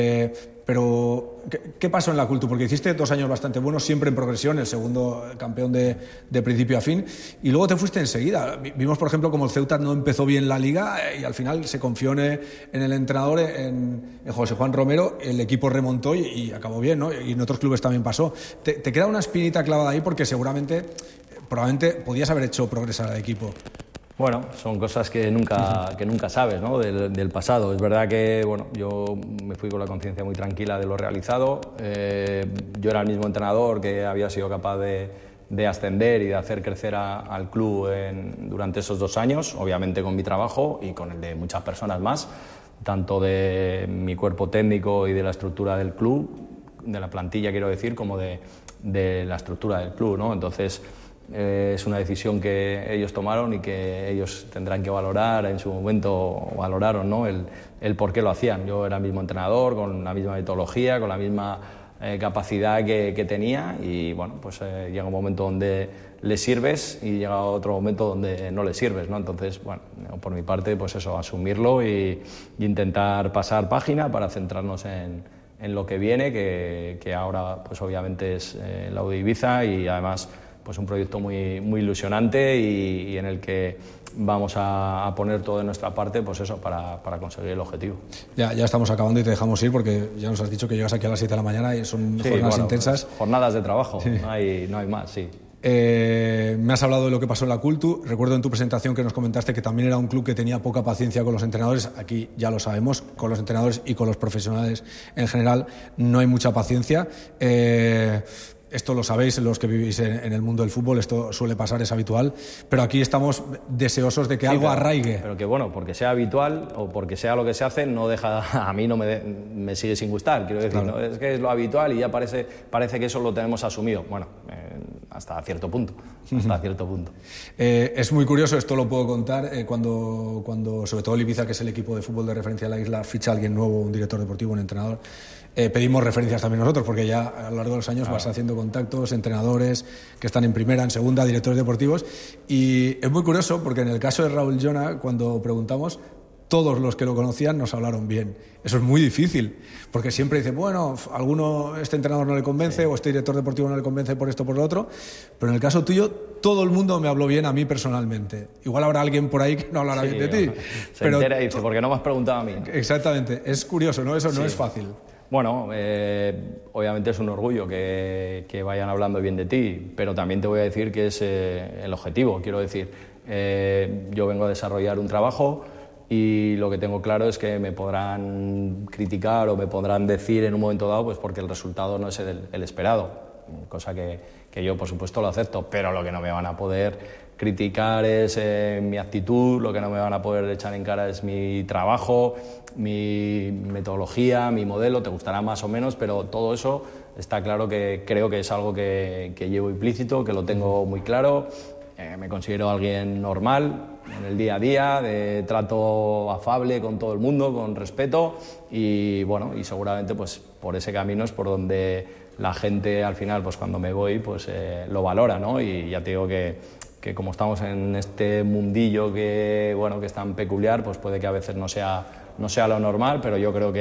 Pero, ¿qué pasó en la Cultu? Porque hiciste 2 años bastante buenos, siempre en progresión, el segundo campeón de principio a fin, y luego te fuiste enseguida. Vimos, por ejemplo, como el Ceuta no empezó bien la Liga y al final se confió en el entrenador, en José Juan Romero, el equipo remontó y acabó bien, ¿no? Y en otros clubes también pasó. ¿Te queda una espinita clavada ahí? Porque probablemente podías haber hecho progresar al equipo.
Bueno, son cosas que nunca sabes, ¿no? del pasado. Es verdad que bueno, yo me fui con la conciencia muy tranquila de lo realizado. Yo era el mismo entrenador que había sido capaz de ascender y de hacer crecer al club durante esos 2 años, obviamente con mi trabajo y con el de muchas personas más, tanto de mi cuerpo técnico y de la estructura del club, de la plantilla quiero decir, como de la estructura del club, ¿no? Entonces, es una decisión que ellos tomaron y que ellos tendrán que valorar en su momento, o valoraron, ¿no? el por qué lo hacían. Yo era el mismo entrenador, con la misma metodología, con la misma capacidad que tenía, y bueno, pues llega un momento donde le sirves y llega otro momento donde no le sirves, ¿no? Entonces, bueno, por mi parte, pues eso, asumirlo e intentar pasar página para centrarnos en lo que viene, que ahora pues obviamente es la UD Ibiza, y además pues un proyecto muy, muy ilusionante y en el que vamos a poner todo de nuestra parte, pues eso, para conseguir el objetivo. Ya
estamos acabando y te dejamos ir, porque ya nos has dicho que llegas aquí a las 7 de la mañana y son jornadas intensas.
Jornadas de trabajo, sí. no hay más, sí.
Me has hablado de lo que pasó en la Cultu. Recuerdo en tu presentación que nos comentaste que también era un club que tenía poca paciencia con los entrenadores. Aquí ya lo sabemos, con los entrenadores y con los profesionales en general no hay mucha paciencia. Esto lo sabéis los que vivís en el mundo del fútbol, esto suele pasar, es habitual, pero aquí estamos deseosos de que algo arraigue.
Pero que bueno, porque sea habitual o porque sea lo que se hace, no deja, a mí no me sigue sin gustar, quiero decir, claro. ¿No? Es que es lo habitual y ya parece que eso lo tenemos asumido. Bueno,
hasta cierto punto. Hasta cierto punto.
Es muy curioso, esto lo puedo contar, cuando sobre todo el Ibiza, que es el equipo de fútbol de referencia de la isla, ficha a alguien nuevo, un director deportivo, un entrenador. Pedimos referencias también nosotros, porque ya a lo largo de los años vas haciendo contactos, entrenadores que están en primera, en segunda, directores deportivos. Y es muy curioso porque en el caso de Raúl Llona, cuando preguntamos, todos los que lo conocían nos hablaron bien. Eso es muy difícil, porque siempre dicen, bueno, este entrenador no le convence, o este director deportivo no le convence por esto o por lo otro, pero en el caso tuyo, todo el mundo me habló bien a mí personalmente. Igual habrá alguien por ahí que no hablará bien de ti.
Se entera y dice, ¿por qué no me has preguntado a mí?
Exactamente, es curioso, ¿no? Eso no es fácil.
Bueno, obviamente es un orgullo que vayan hablando bien de ti, pero también te voy a decir que es el objetivo. Quiero decir, yo vengo a desarrollar un trabajo y lo que tengo claro es que me podrán criticar o me podrán decir en un momento dado, pues porque el resultado no es el esperado, cosa que yo por supuesto lo acepto, pero lo que no me van a poder criticar es mi actitud, lo que no me van a poder echar en cara es mi trabajo, mi metodología, mi modelo, te gustará más o menos, pero todo eso está claro que creo que es algo que llevo implícito, que lo tengo muy claro. Me considero alguien normal en el día a día, de trato afable con todo el mundo, con respeto y bueno, y seguramente pues por ese camino es por donde la gente al final pues cuando me voy pues lo valora, ¿no? Y ya te digo que como estamos en este mundillo que es tan peculiar, pues puede que a veces no sea lo normal, pero yo creo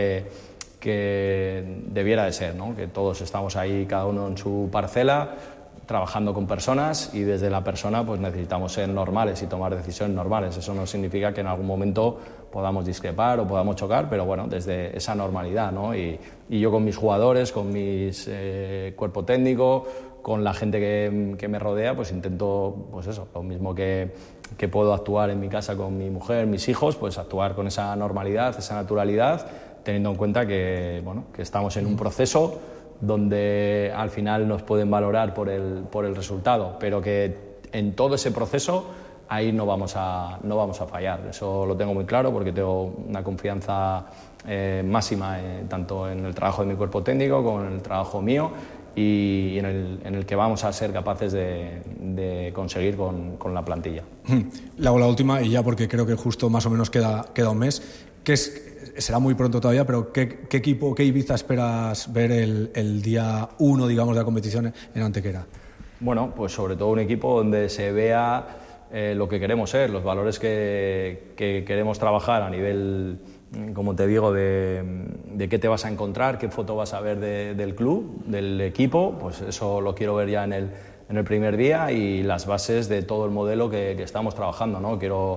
que debiera de ser, ¿no? Que todos estamos ahí, cada uno en su parcela, trabajando con personas y desde la persona pues necesitamos ser normales y tomar decisiones normales. Eso no significa que en algún momento podamos discrepar o podamos chocar, pero bueno, desde esa normalidad, ¿no? Y yo con mis jugadores, con mis cuerpo técnico, con la gente que me rodea, pues intento, pues eso, lo mismo que puedo actuar en mi casa con mi mujer, mis hijos, pues actuar con esa normalidad, esa naturalidad, teniendo en cuenta que estamos en un proceso donde al final nos pueden valorar por el resultado, pero que en todo ese proceso ahí no vamos a fallar. Eso lo tengo muy claro porque tengo una confianza máxima tanto en el trabajo de mi cuerpo técnico como en el trabajo mío y en el que vamos a ser capaces de conseguir con la plantilla.
Le hago la última y ya porque creo que justo más o menos queda un mes. Será muy pronto todavía, pero ¿qué equipo, qué Ibiza esperas ver el día 1, digamos, de la competición en Antequera?
Bueno, pues sobre todo un equipo donde se vea lo que queremos ser, los valores que queremos trabajar a nivel, como te digo, de qué te vas a encontrar, qué foto vas a ver del club, del equipo, pues eso lo quiero ver ya en el primer día y las bases de todo el modelo que estamos trabajando, ¿no?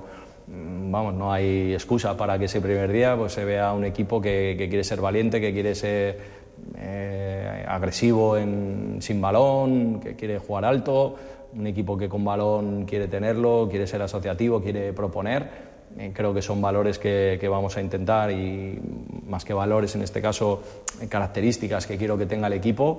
No hay excusa para que ese primer día pues se vea un equipo que quiere ser valiente, que quiere ser agresivo sin balón, que quiere jugar alto, un equipo que con balón quiere tenerlo, quiere ser asociativo, quiere proponer. Creo que son valores que vamos a intentar y más que valores en este caso características que quiero que tenga el equipo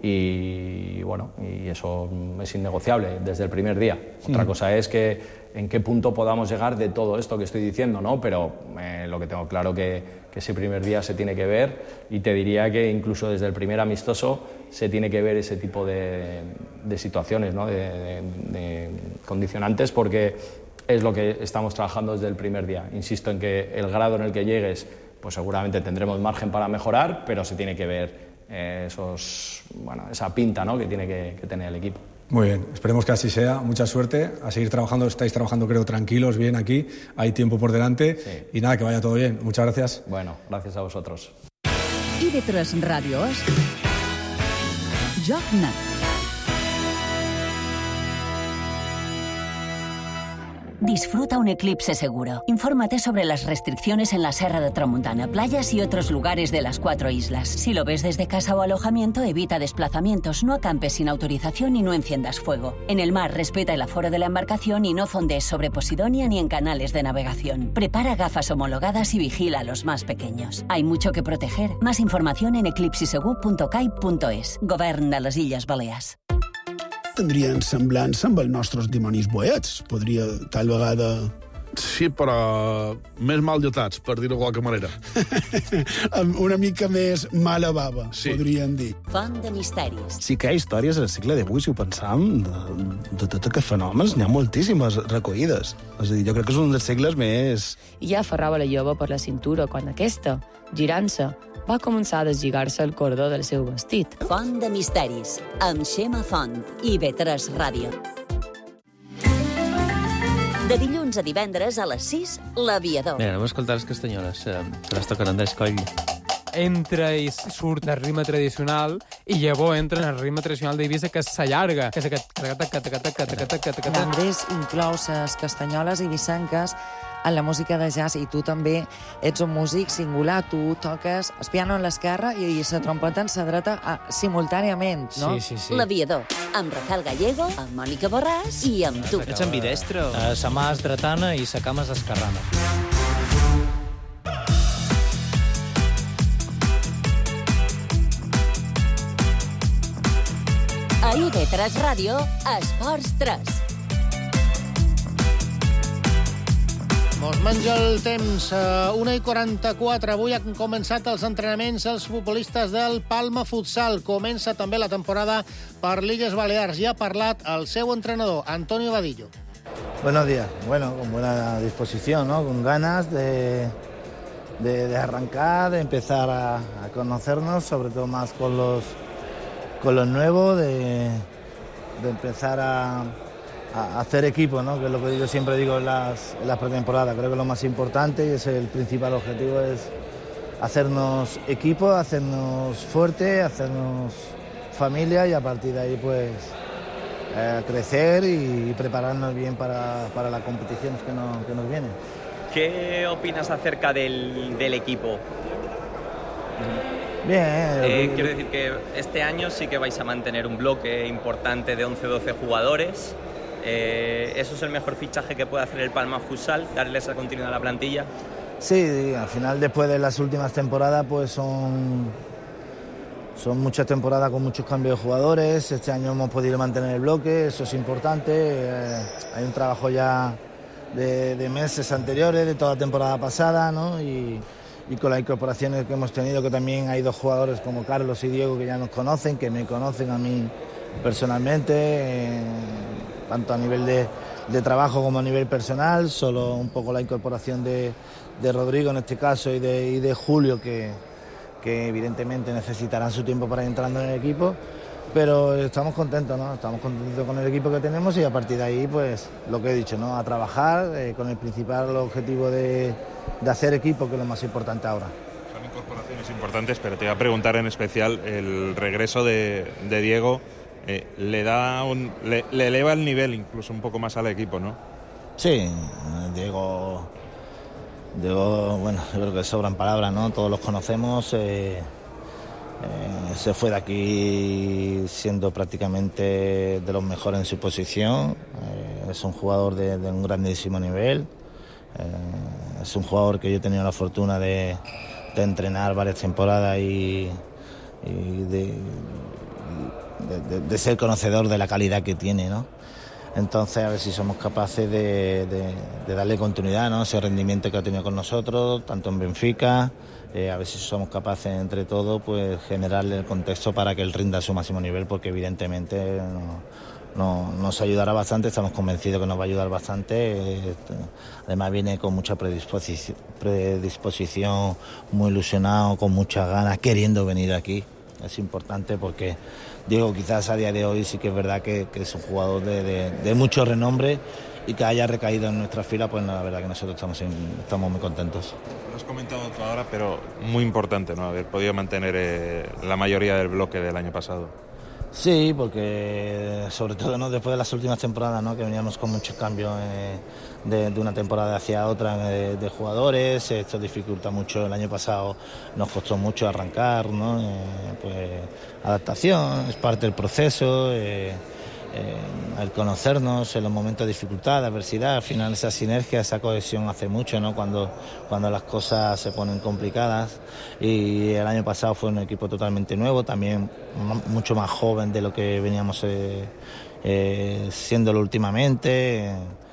y eso es innegociable desde el primer día. Otra cosa es en qué punto podamos llegar de todo esto que estoy diciendo, ¿no? Pero lo que tengo claro que ese primer día se tiene que ver y te diría que incluso desde el primer amistoso se tiene que ver ese tipo de situaciones, ¿no? de condicionantes porque es lo que estamos trabajando desde el primer día. Insisto en que el grado en el que llegues, pues seguramente tendremos margen para mejorar, pero se tiene que ver esa pinta, ¿no? que tiene que tener el equipo.
Muy bien, esperemos que así sea. Mucha suerte, a seguir trabajando. Estáis trabajando, creo, tranquilos, bien aquí. Hay tiempo por delante. Sí. Y nada, que vaya todo bien. Muchas gracias.
Bueno, gracias a vosotros.
IB3 Ràdio és Joc Net.
Disfruta un eclipse seguro. Infórmate sobre las restricciones en la Serra de Tramuntana, playas y otros lugares de las 4 islas. Si lo ves desde casa o alojamiento, evita desplazamientos, no acampes sin autorización y no enciendas fuego. En el mar, respeta el aforo de la embarcación y no fondees sobre Posidonia ni en canales de navegación. Prepara gafas homologadas y vigila a los más pequeños. Hay mucho que proteger. Más información en eclipsisegur.cai.es. Govern de les Illes Balears.
Tindrien semblança amb els nostres dimonis boets. Podria, tal vegada, Sí, però més mal dotats, per dir-ho de qualque manera.
Amb una mica més mala bava, podríem dir.
Font de misteris.
Sí que hi ha històries al segle XVIII, si ho pensam, de tots aquests fenòmens, n'hi ha moltíssimes recollides. És a dir, jo crec que és un dels segles més...
I ja aferrava la jove per la cintura quan aquesta, girant-se, va començar a deslligar-se el cordó del seu vestit.
Font de misteris, amb Xema Font i IB3 Ràdio. De dilluns a divendres a les 6, L'Aviador.
Mira, anem a escoltar les castanyoles, que les toquen Andrés Coll.
Entra i surt del ritme tradicional i llavors entra en el ritme tradicional d'Eivissa, que s'allarga, que és
Andrés inclou les castanyoles eivissenques en la música de jazz, i tu també ets un músic singular, tu toques el piano en l'esquerra i la trompeta en la dreta simultàniament, no?
Sí.
L'Aviador, amb Rafael Gallego, amb Mònica Borràs i amb tu.
Ets ambidestre?
Sa mà és dretana i sa cama és esquerrana.
A IB3 Ràdio, Esports 3.
Mos menja el temps, 1:44. Avui han començat els entrenaments als futbolistes del Palma Futsal. Comença també la temporada per l'Illes Balears. Ja ha parlat el seu entrenador, Antonio Vadillo.
Buenos días. Bueno, con buena disposición, ¿no? Con ganas de arrancar, de empezar a conocernos, sobre todo más con los nuevos, de empezar a hacer equipo, ¿no? Que es lo que yo siempre digo en las pretemporadas. Creo que lo más importante y es el principal objetivo es hacernos equipo, hacernos fuerte, hacernos familia y a partir de ahí pues crecer y prepararnos bien para las competiciones que nos vienen.
¿Qué opinas acerca del equipo?
Bien.
Quiero decir que este año sí que vais a mantener un bloque importante de 11-12 jugadores. ¿Eso es el mejor fichaje que puede hacer el Palma Futsal, darle esa continuidad a la plantilla?
Sí, al final después de las últimas temporadas pues son muchas temporadas con muchos cambios de jugadores. Este año hemos podido mantener el bloque, eso es importante. Hay un trabajo ya de meses anteriores, de toda la temporada pasada, ¿no? Y con las incorporaciones que hemos tenido, que también hay dos jugadores como Carlos y Diego que ya nos conocen, que me conocen a mí personalmente, tanto a nivel de trabajo como a nivel personal. Solo un poco la incorporación de Rodrigo en este caso y de Julio, que evidentemente necesitarán su tiempo para ir entrando en el equipo, pero estamos contentos, ¿no? Estamos contentos con el equipo que tenemos y a partir de ahí, pues lo que he dicho, ¿no? A trabajar con el principal objetivo de hacer equipo, que es lo más importante ahora.
Son incorporaciones importantes, pero te voy a preguntar en especial el regreso de Diego. Le eleva el nivel incluso un poco más al equipo, ¿no?
Sí, Diego, bueno, yo creo que sobran palabras, ¿no? Todos los conocemos. Se fue de aquí siendo prácticamente de los mejores en su posición. Es un jugador de un grandísimo nivel. Es un jugador que yo he tenido la fortuna de entrenar varias temporadas y de ser conocedor de la calidad que tiene, ¿no? Entonces, a ver si somos capaces de darle continuidad, ¿no? Ese rendimiento que ha tenido con nosotros, tanto en Benfica, a ver si somos capaces entre todos, pues generarle el contexto para que él rinda a su máximo nivel, porque evidentemente nos ayudará bastante, estamos convencidos que nos va a ayudar bastante. Además viene con mucha predisposición, muy ilusionado, con muchas ganas, queriendo venir aquí. Es importante porque Diego quizás a día de hoy sí que es verdad que es un jugador de mucho renombre, y que haya recaído en nuestra fila, pues la verdad que nosotros estamos muy contentos.
Lo has comentado tú ahora, pero muy importante, ¿no? Haber podido mantener la mayoría del bloque del año pasado.
Sí, porque sobre todo, ¿no? Después de las últimas temporadas, ¿no? Que veníamos con muchos cambios de una temporada hacia otra de jugadores. Esto dificulta mucho. El año pasado nos costó mucho arrancar, ¿no? Pues adaptación, es parte del proceso. El conocernos en los momentos de dificultad, de adversidad, al final esa sinergia, esa cohesión hace mucho, ¿no? Cuando las cosas se ponen complicadas. Y el año pasado fue un equipo totalmente nuevo, también mucho más joven de lo que veníamos siéndolo últimamente.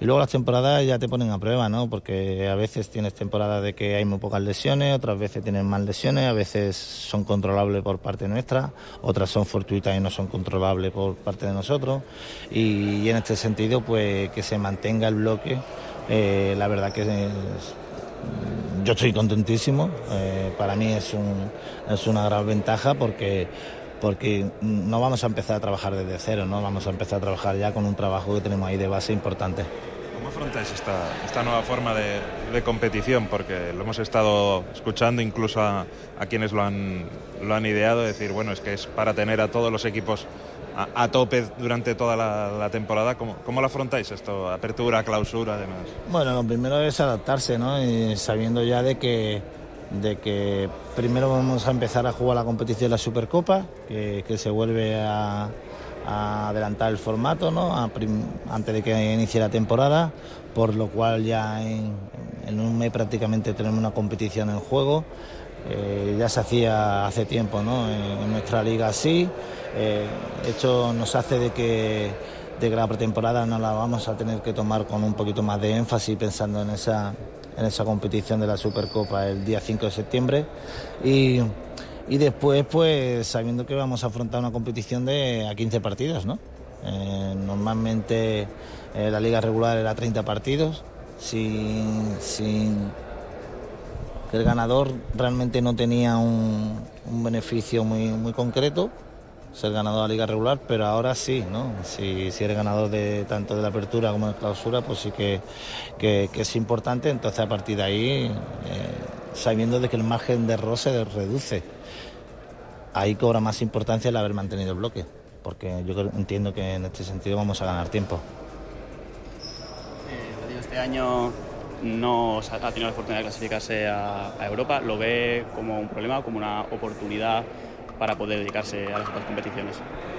Y luego las temporadas ya te ponen a prueba, ¿no? Porque a veces tienes temporadas de que hay muy pocas lesiones, otras veces tienes más lesiones, a veces son controlables por parte nuestra, otras son fortuitas y no son controlables por parte de nosotros. Y en este sentido, pues que se mantenga el bloque, la verdad que yo estoy contentísimo. Para mí es una gran ventaja porque no vamos a empezar a trabajar desde cero, ¿no? Vamos a empezar a trabajar ya con un trabajo que tenemos ahí de base importante.
¿Cómo afrontáis esta nueva forma de competición? Porque lo hemos estado escuchando incluso a quienes lo han ideado, decir, bueno, es que es para tener a todos los equipos a tope durante toda la temporada. ¿Cómo lo afrontáis esto? Apertura, clausura, además.
Bueno, lo primero es adaptarse, ¿no? Y sabiendo ya de que primero vamos a empezar a jugar la competición de la Supercopa, que se vuelve a adelantar el formato, ¿no? Antes de que inicie la temporada, por lo cual ya en un mes prácticamente tenemos una competición en juego. Ya se hacía hace tiempo, ¿no? En nuestra liga así. Esto nos hace de que la pretemporada no la vamos a tener que tomar con un poquito más de énfasis, pensando en esa competición de la Supercopa el día 5 de septiembre y después pues sabiendo que vamos a afrontar una competición a 15 partidos, ¿no? Normalmente la liga regular era 30 partidos, sin el ganador realmente no tenía un beneficio muy concreto, ser ganador de la liga regular, pero ahora sí, ¿no? Si eres ganador tanto de la apertura como de clausura, pues sí que es importante. Entonces a partir de ahí, sabiendo de que el margen de error se reduce, ahí cobra más importancia el haber mantenido el bloque, porque yo entiendo que en este sentido vamos a ganar tiempo.
Este año no ha tenido la fortuna de clasificarse a Europa. ¿Lo ve como un problema o como una oportunidad para poder dedicarse a las otras competiciones?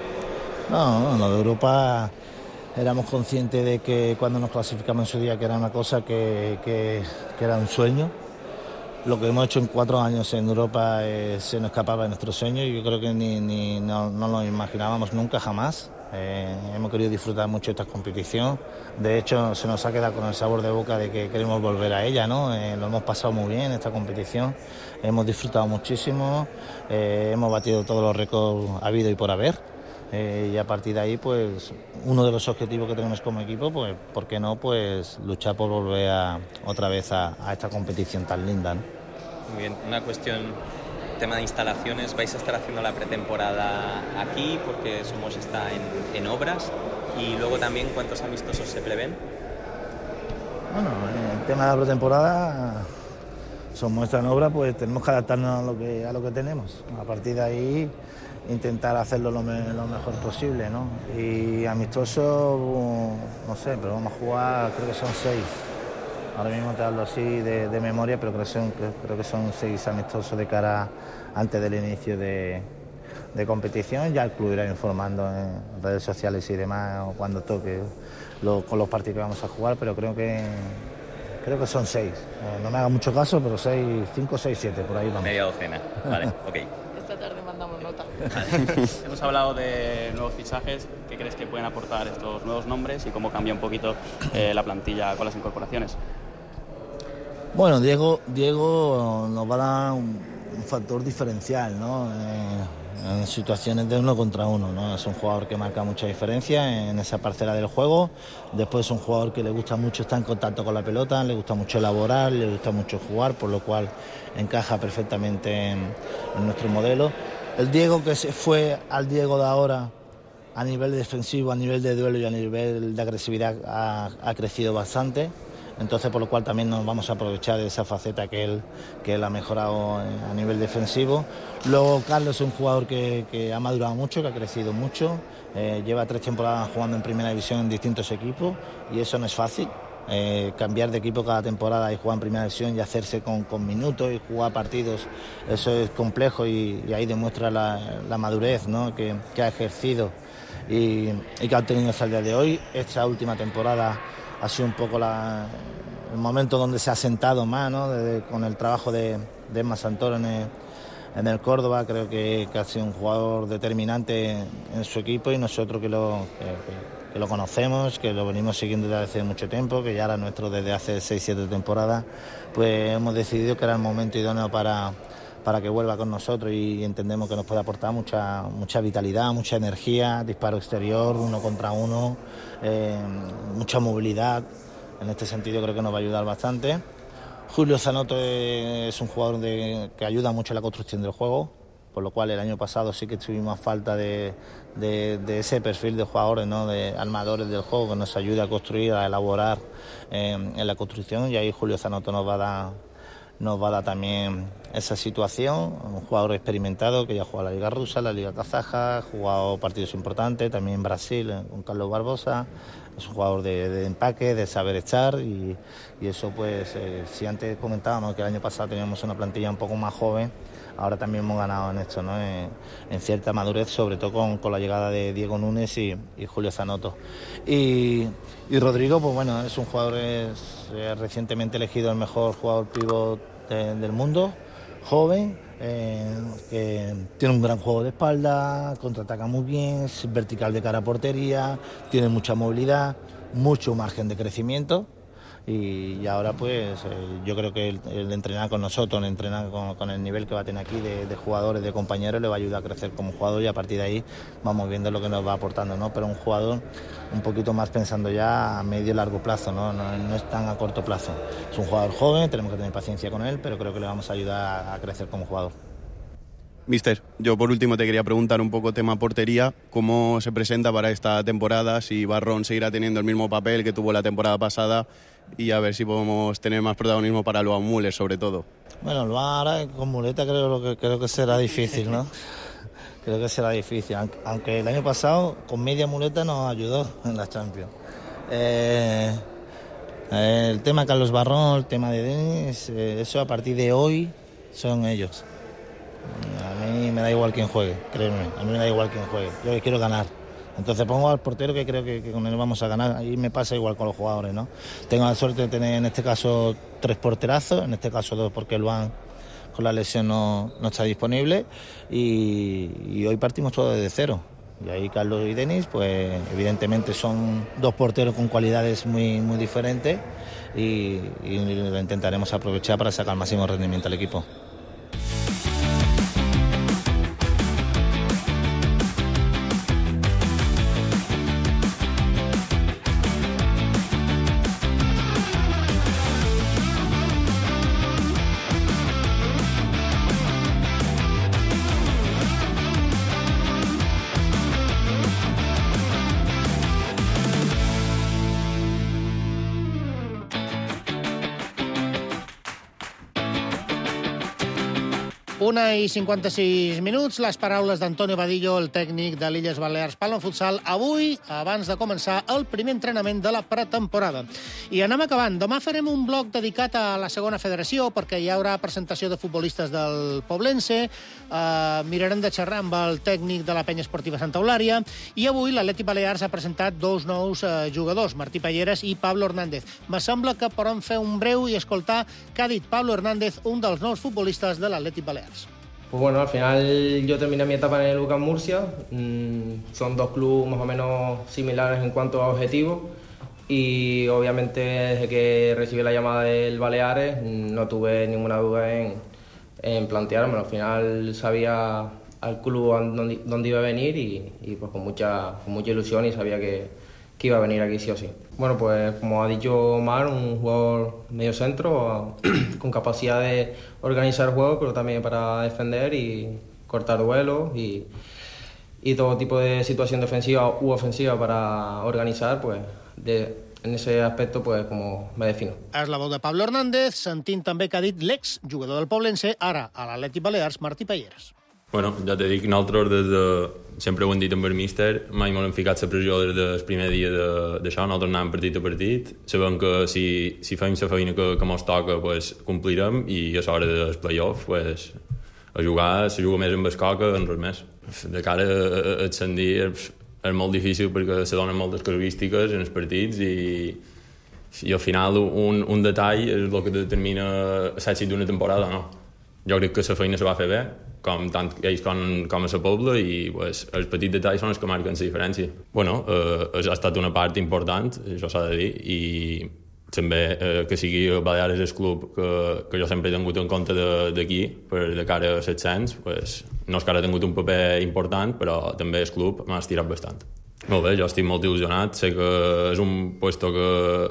No, lo de Europa éramos conscientes de que cuando nos clasificamos en su día que era una cosa que era un sueño. Lo que hemos hecho en 4 años en Europa se nos escapaba de nuestros sueños y yo creo que no lo imaginábamos nunca, jamás. Hemos querido disfrutar mucho de esta competición. De hecho, se nos ha quedado con el sabor de boca de que queremos volver a ella, ¿no? Lo hemos pasado muy bien esta competición, hemos disfrutado muchísimo, hemos batido todos los récords habido y por haber. Y a partir de ahí, pues, uno de los objetivos que tenemos como equipo, pues, ¿por qué no? Pues luchar por volver otra vez a esta competición tan linda, ¿no?
Muy bien, una cuestión, tema de instalaciones, ¿vais a estar haciendo la pretemporada aquí? Porque Somos está en obras. Y luego también, ¿cuántos amistosos se prevén?
Bueno, el tema de la pretemporada, Somos está en obra, pues tenemos que adaptarnos a lo que tenemos. A partir de ahí, intentar hacerlo lo mejor posible, ¿no? Y amistosos, no sé, pero vamos a jugar, creo que son 6. Ahora mismo te hablo así de memoria, pero creo que son 6 amistosos de cara antes del inicio de competición. Ya el club irá informando en redes sociales y demás cuando toque con los partidos que vamos a jugar, pero creo que son 6. No me haga mucho caso, pero 5, 6, 7, por ahí vamos.
Media docena, vale, ok.
Esta tarde mandamos nota.
Vale. Hemos hablado de nuevos fichajes. ¿Qué crees que pueden aportar estos nuevos nombres y cómo cambia un poquito la plantilla con las incorporaciones?
Bueno, Diego nos va a dar un factor diferencial, ¿no? En situaciones de 1 contra 1, ¿no? Es un jugador que marca mucha diferencia en esa parcela del juego. Después es un jugador que le gusta mucho estar en contacto con la pelota, le gusta mucho elaborar, le gusta mucho jugar, por lo cual encaja perfectamente en nuestro modelo. El Diego que se fue al Diego de ahora, a nivel defensivo, a nivel de duelo y a nivel de agresividad, ha crecido bastante. Entonces, por lo cual también nos vamos a aprovechar de esa faceta que él ha mejorado a nivel defensivo. Luego Carlos es un jugador que ha madurado mucho, que ha crecido mucho, lleva 3 temporadas jugando en primera división en distintos equipos y eso no es fácil. Cambiar de equipo cada temporada y jugar en primera división y hacerse con minutos y jugar partidos, eso es complejo y ahí demuestra la madurez, ¿no? que ha ejercido y que ha obtenido hasta el día de hoy. Esta última temporada ha sido un poco el momento donde se ha sentado más, ¿no? Con el trabajo de Emma Santoro en el Córdoba, creo que ha sido un jugador determinante en su equipo y nosotros que lo conocemos, que lo venimos siguiendo desde hace mucho tiempo, que ya era nuestro desde hace 6-7 temporadas, pues hemos decidido que era el momento idóneo para que vuelva con nosotros y entendemos que nos puede aportar mucha vitalidad, mucha energía, disparo exterior, 1 contra 1, mucha movilidad. En este sentido creo que nos va a ayudar bastante. Julio Zanotto es un jugador que ayuda mucho en la construcción del juego, por lo cual el año pasado sí que tuvimos falta de ese perfil de jugadores, ¿no? De armadores del juego que nos ayude a construir, a elaborar en la construcción, y ahí Julio Zanotto nos va a dar también esa situación. Un jugador experimentado que ya ha jugado la Liga Rusa, la Liga Kazaja, ha jugado partidos importantes, también en Brasil con Carlos Barbosa. Es un jugador de empaque, de saber echar y eso pues, si antes comentábamos que el año pasado teníamos una plantilla un poco más joven, ahora también hemos ganado en esto, ¿no? En cierta madurez, sobre todo con la llegada de Diego Núñez y Julio Zanotto. Y Rodrigo, pues bueno, es un jugador recientemente elegido el mejor jugador pívot del mundo, joven, que tiene un gran juego de espalda, contraataca muy bien, es vertical de cara a portería, tiene mucha movilidad, mucho margen de crecimiento. Y ahora pues yo creo que el entrenar con nosotros, el entrenar con el nivel que va a tener aquí de jugadores, de compañeros, le va a ayudar a crecer como jugador y a partir de ahí vamos viendo lo que nos va aportando, ¿no? Pero un jugador un poquito más pensando ya a medio y largo plazo, ¿no? No es tan a corto plazo. Es un jugador joven, tenemos que tener paciencia con él, pero creo que le vamos a ayudar a crecer como jugador.
Mister, yo por último te quería preguntar un poco tema portería, ¿cómo se presenta para esta temporada? Si Barrón seguirá teniendo el mismo papel que tuvo la temporada pasada y a ver si podemos tener más protagonismo para Luan Müller sobre todo.
Bueno, Luan ahora con muleta creo que será difícil, ¿no? Creo que será difícil, aunque el año pasado con media muleta nos ayudó en la Champions. El tema Carlos Barrón, el tema de Denis, eso a partir de hoy son ellos. A mí me da igual quién juegue, créeme, a mí me da igual quién juegue, yo quiero ganar. Entonces pongo al portero que creo que con él vamos a ganar, ahí me pasa igual con los jugadores, ¿no? Tengo la suerte de tener en este caso 3 porterazos, en este caso 2 porque Luan con la lesión no está disponible y hoy partimos todo desde cero. Y ahí Carlos y Denis, pues evidentemente son 2 porteros con cualidades muy, muy diferentes y lo intentaremos aprovechar para sacar el máximo rendimiento al equipo.
Una i 56 minuts, les paraules d'Antonio Vadillo, el tècnic de l'Illes Balears Palma Futsal, avui, abans de començar el primer entrenament de la pretemporada. I anem acabant. Demà farem un bloc dedicat a la segona federació, perquè hi haurà presentació de futbolistes del Poblense, mirarem de xerrar amb el tècnic de la penya esportiva Santa Eulària, i avui l'Atlètic Balears ha presentat 2 nous jugadors, Martí Palleres i Pablo Hernández. Me sembla que podem fer un breu i escoltar què ha dit Pablo Hernández, un dels nous futbolistes de l'Atlètic Balears.
Pues bueno, al final yo terminé mi etapa en el UCAM Murcia. Son 2 clubes más o menos similares en cuanto a objetivos y obviamente desde que recibí la llamada del Baleares no tuve ninguna duda en plantearme. Al final sabía al club dónde iba a venir y pues con mucha ilusión y sabía que iba a venir aquí sí o sí. Bueno, pues como ha dicho Omar, un jugador medio centro con capacidad de organizar el juego, pero también para defender y cortar duelos y todo tipo de situación defensiva u ofensiva para organizar, pues en ese aspecto pues como me defino.
És la veu de Pablo Hernández, sentint també que ha dit l'ex jugador del Poblense, ara a l'Atlètic Balears, Martí Palleres.
Bueno, ja t'he dit que nosaltres sempre ho hem dit amb el míster, mai m'hem ficat la pressió des del primer dia d'això, nosaltres anàvem partit a partit, sabem que si fem la feina que ens toca, pues, complirem, i a l'hora del play-off, pues, a jugar, se juga més amb el coca, en res més. De cara a ascendir és molt difícil perquè se donen moltes casuístiques en els partits i al final un detall és el que determina l'èxit d'una temporada, no? Jo crec que la feina se va fer bé, tant ells com a la Pobla, i pues, els petits detalls són els que marquen la diferència. Bueno, ha estat una part important, això s'ha de dir, i també que sigui Baleares el club que jo sempre he tingut en compte d'aquí, de cara a 700, pues, no és que ara ha tingut un paper important, però també el club m'ha estirat bastant. Molt bé, jo estic molt il·lusionat, sé que és un puesto que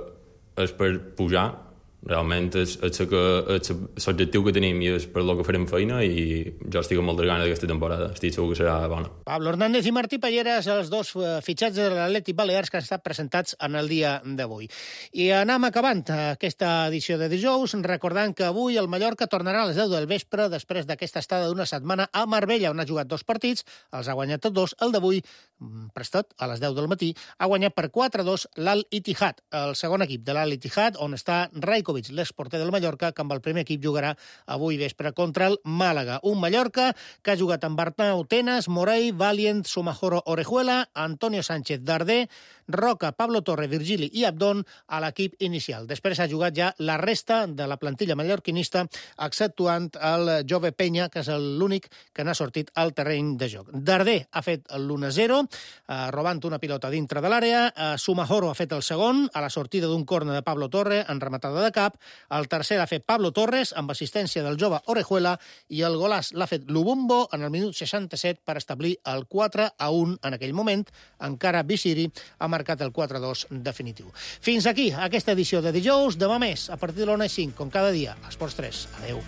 és per pujar, realment és l'objectiu que tenim i és per lo que farem feina, i jo estic amb moltes ganes d'aquesta temporada, estic segur que serà bona.
Pablo Hernández i Martí Palleras, els dos fitxats de l'Atlètic Balears que han estat presentats en el dia d'avui. I anem acabant aquesta edició de dijous, recordant que avui el Mallorca tornarà a les 10 del vespre després d'aquesta estada d'una setmana a Marbella, on ha jugat 2 partits, els ha guanyat tots 2, el d'avui, prestat a les 10 del matí, ha guanyat per 4-2 l'Al-Ittihad, el segon equip de l'Al-Ittihad, on està Rajkovic, l'exporter del Mallorca, que amb el primer equip jugarà avui vespre contra el Màlaga. Un Mallorca que ha jugat amb Arnau Tenas, Morey, Valient, Somajoro, Orejuela, Antonio Sánchez, Darder, Roca, Pablo Torre, Virgili i Abdón a l'equip inicial. Després ha jugat ja la resta de la plantilla mallorquinista, exceptuant el Jove Penya, que és l'únic que n'ha sortit al terreny de joc. Darder ha fet l'1-0, robant una pilota dintre de l'àrea. Somajoro ha fet el segon, a la sortida d'un córner de Pablo Torre, en rematada de cap. El tercer ha fet Pablo Torres, amb assistència del jove Orejuela, i el golàs l'ha fet Lubumbo en el minut 67 per establir el 4-1 en aquell moment. Encara Bishiri ha marcat el 4-2 definitiu. Fins aquí aquesta edició de dijous. Demà més, a partir de l'1:05, com cada dia, a Esports 3. Adéu.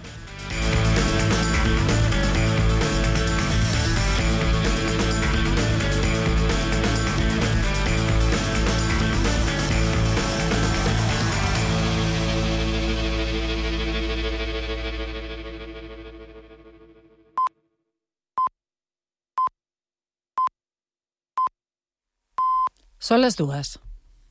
Són les 2.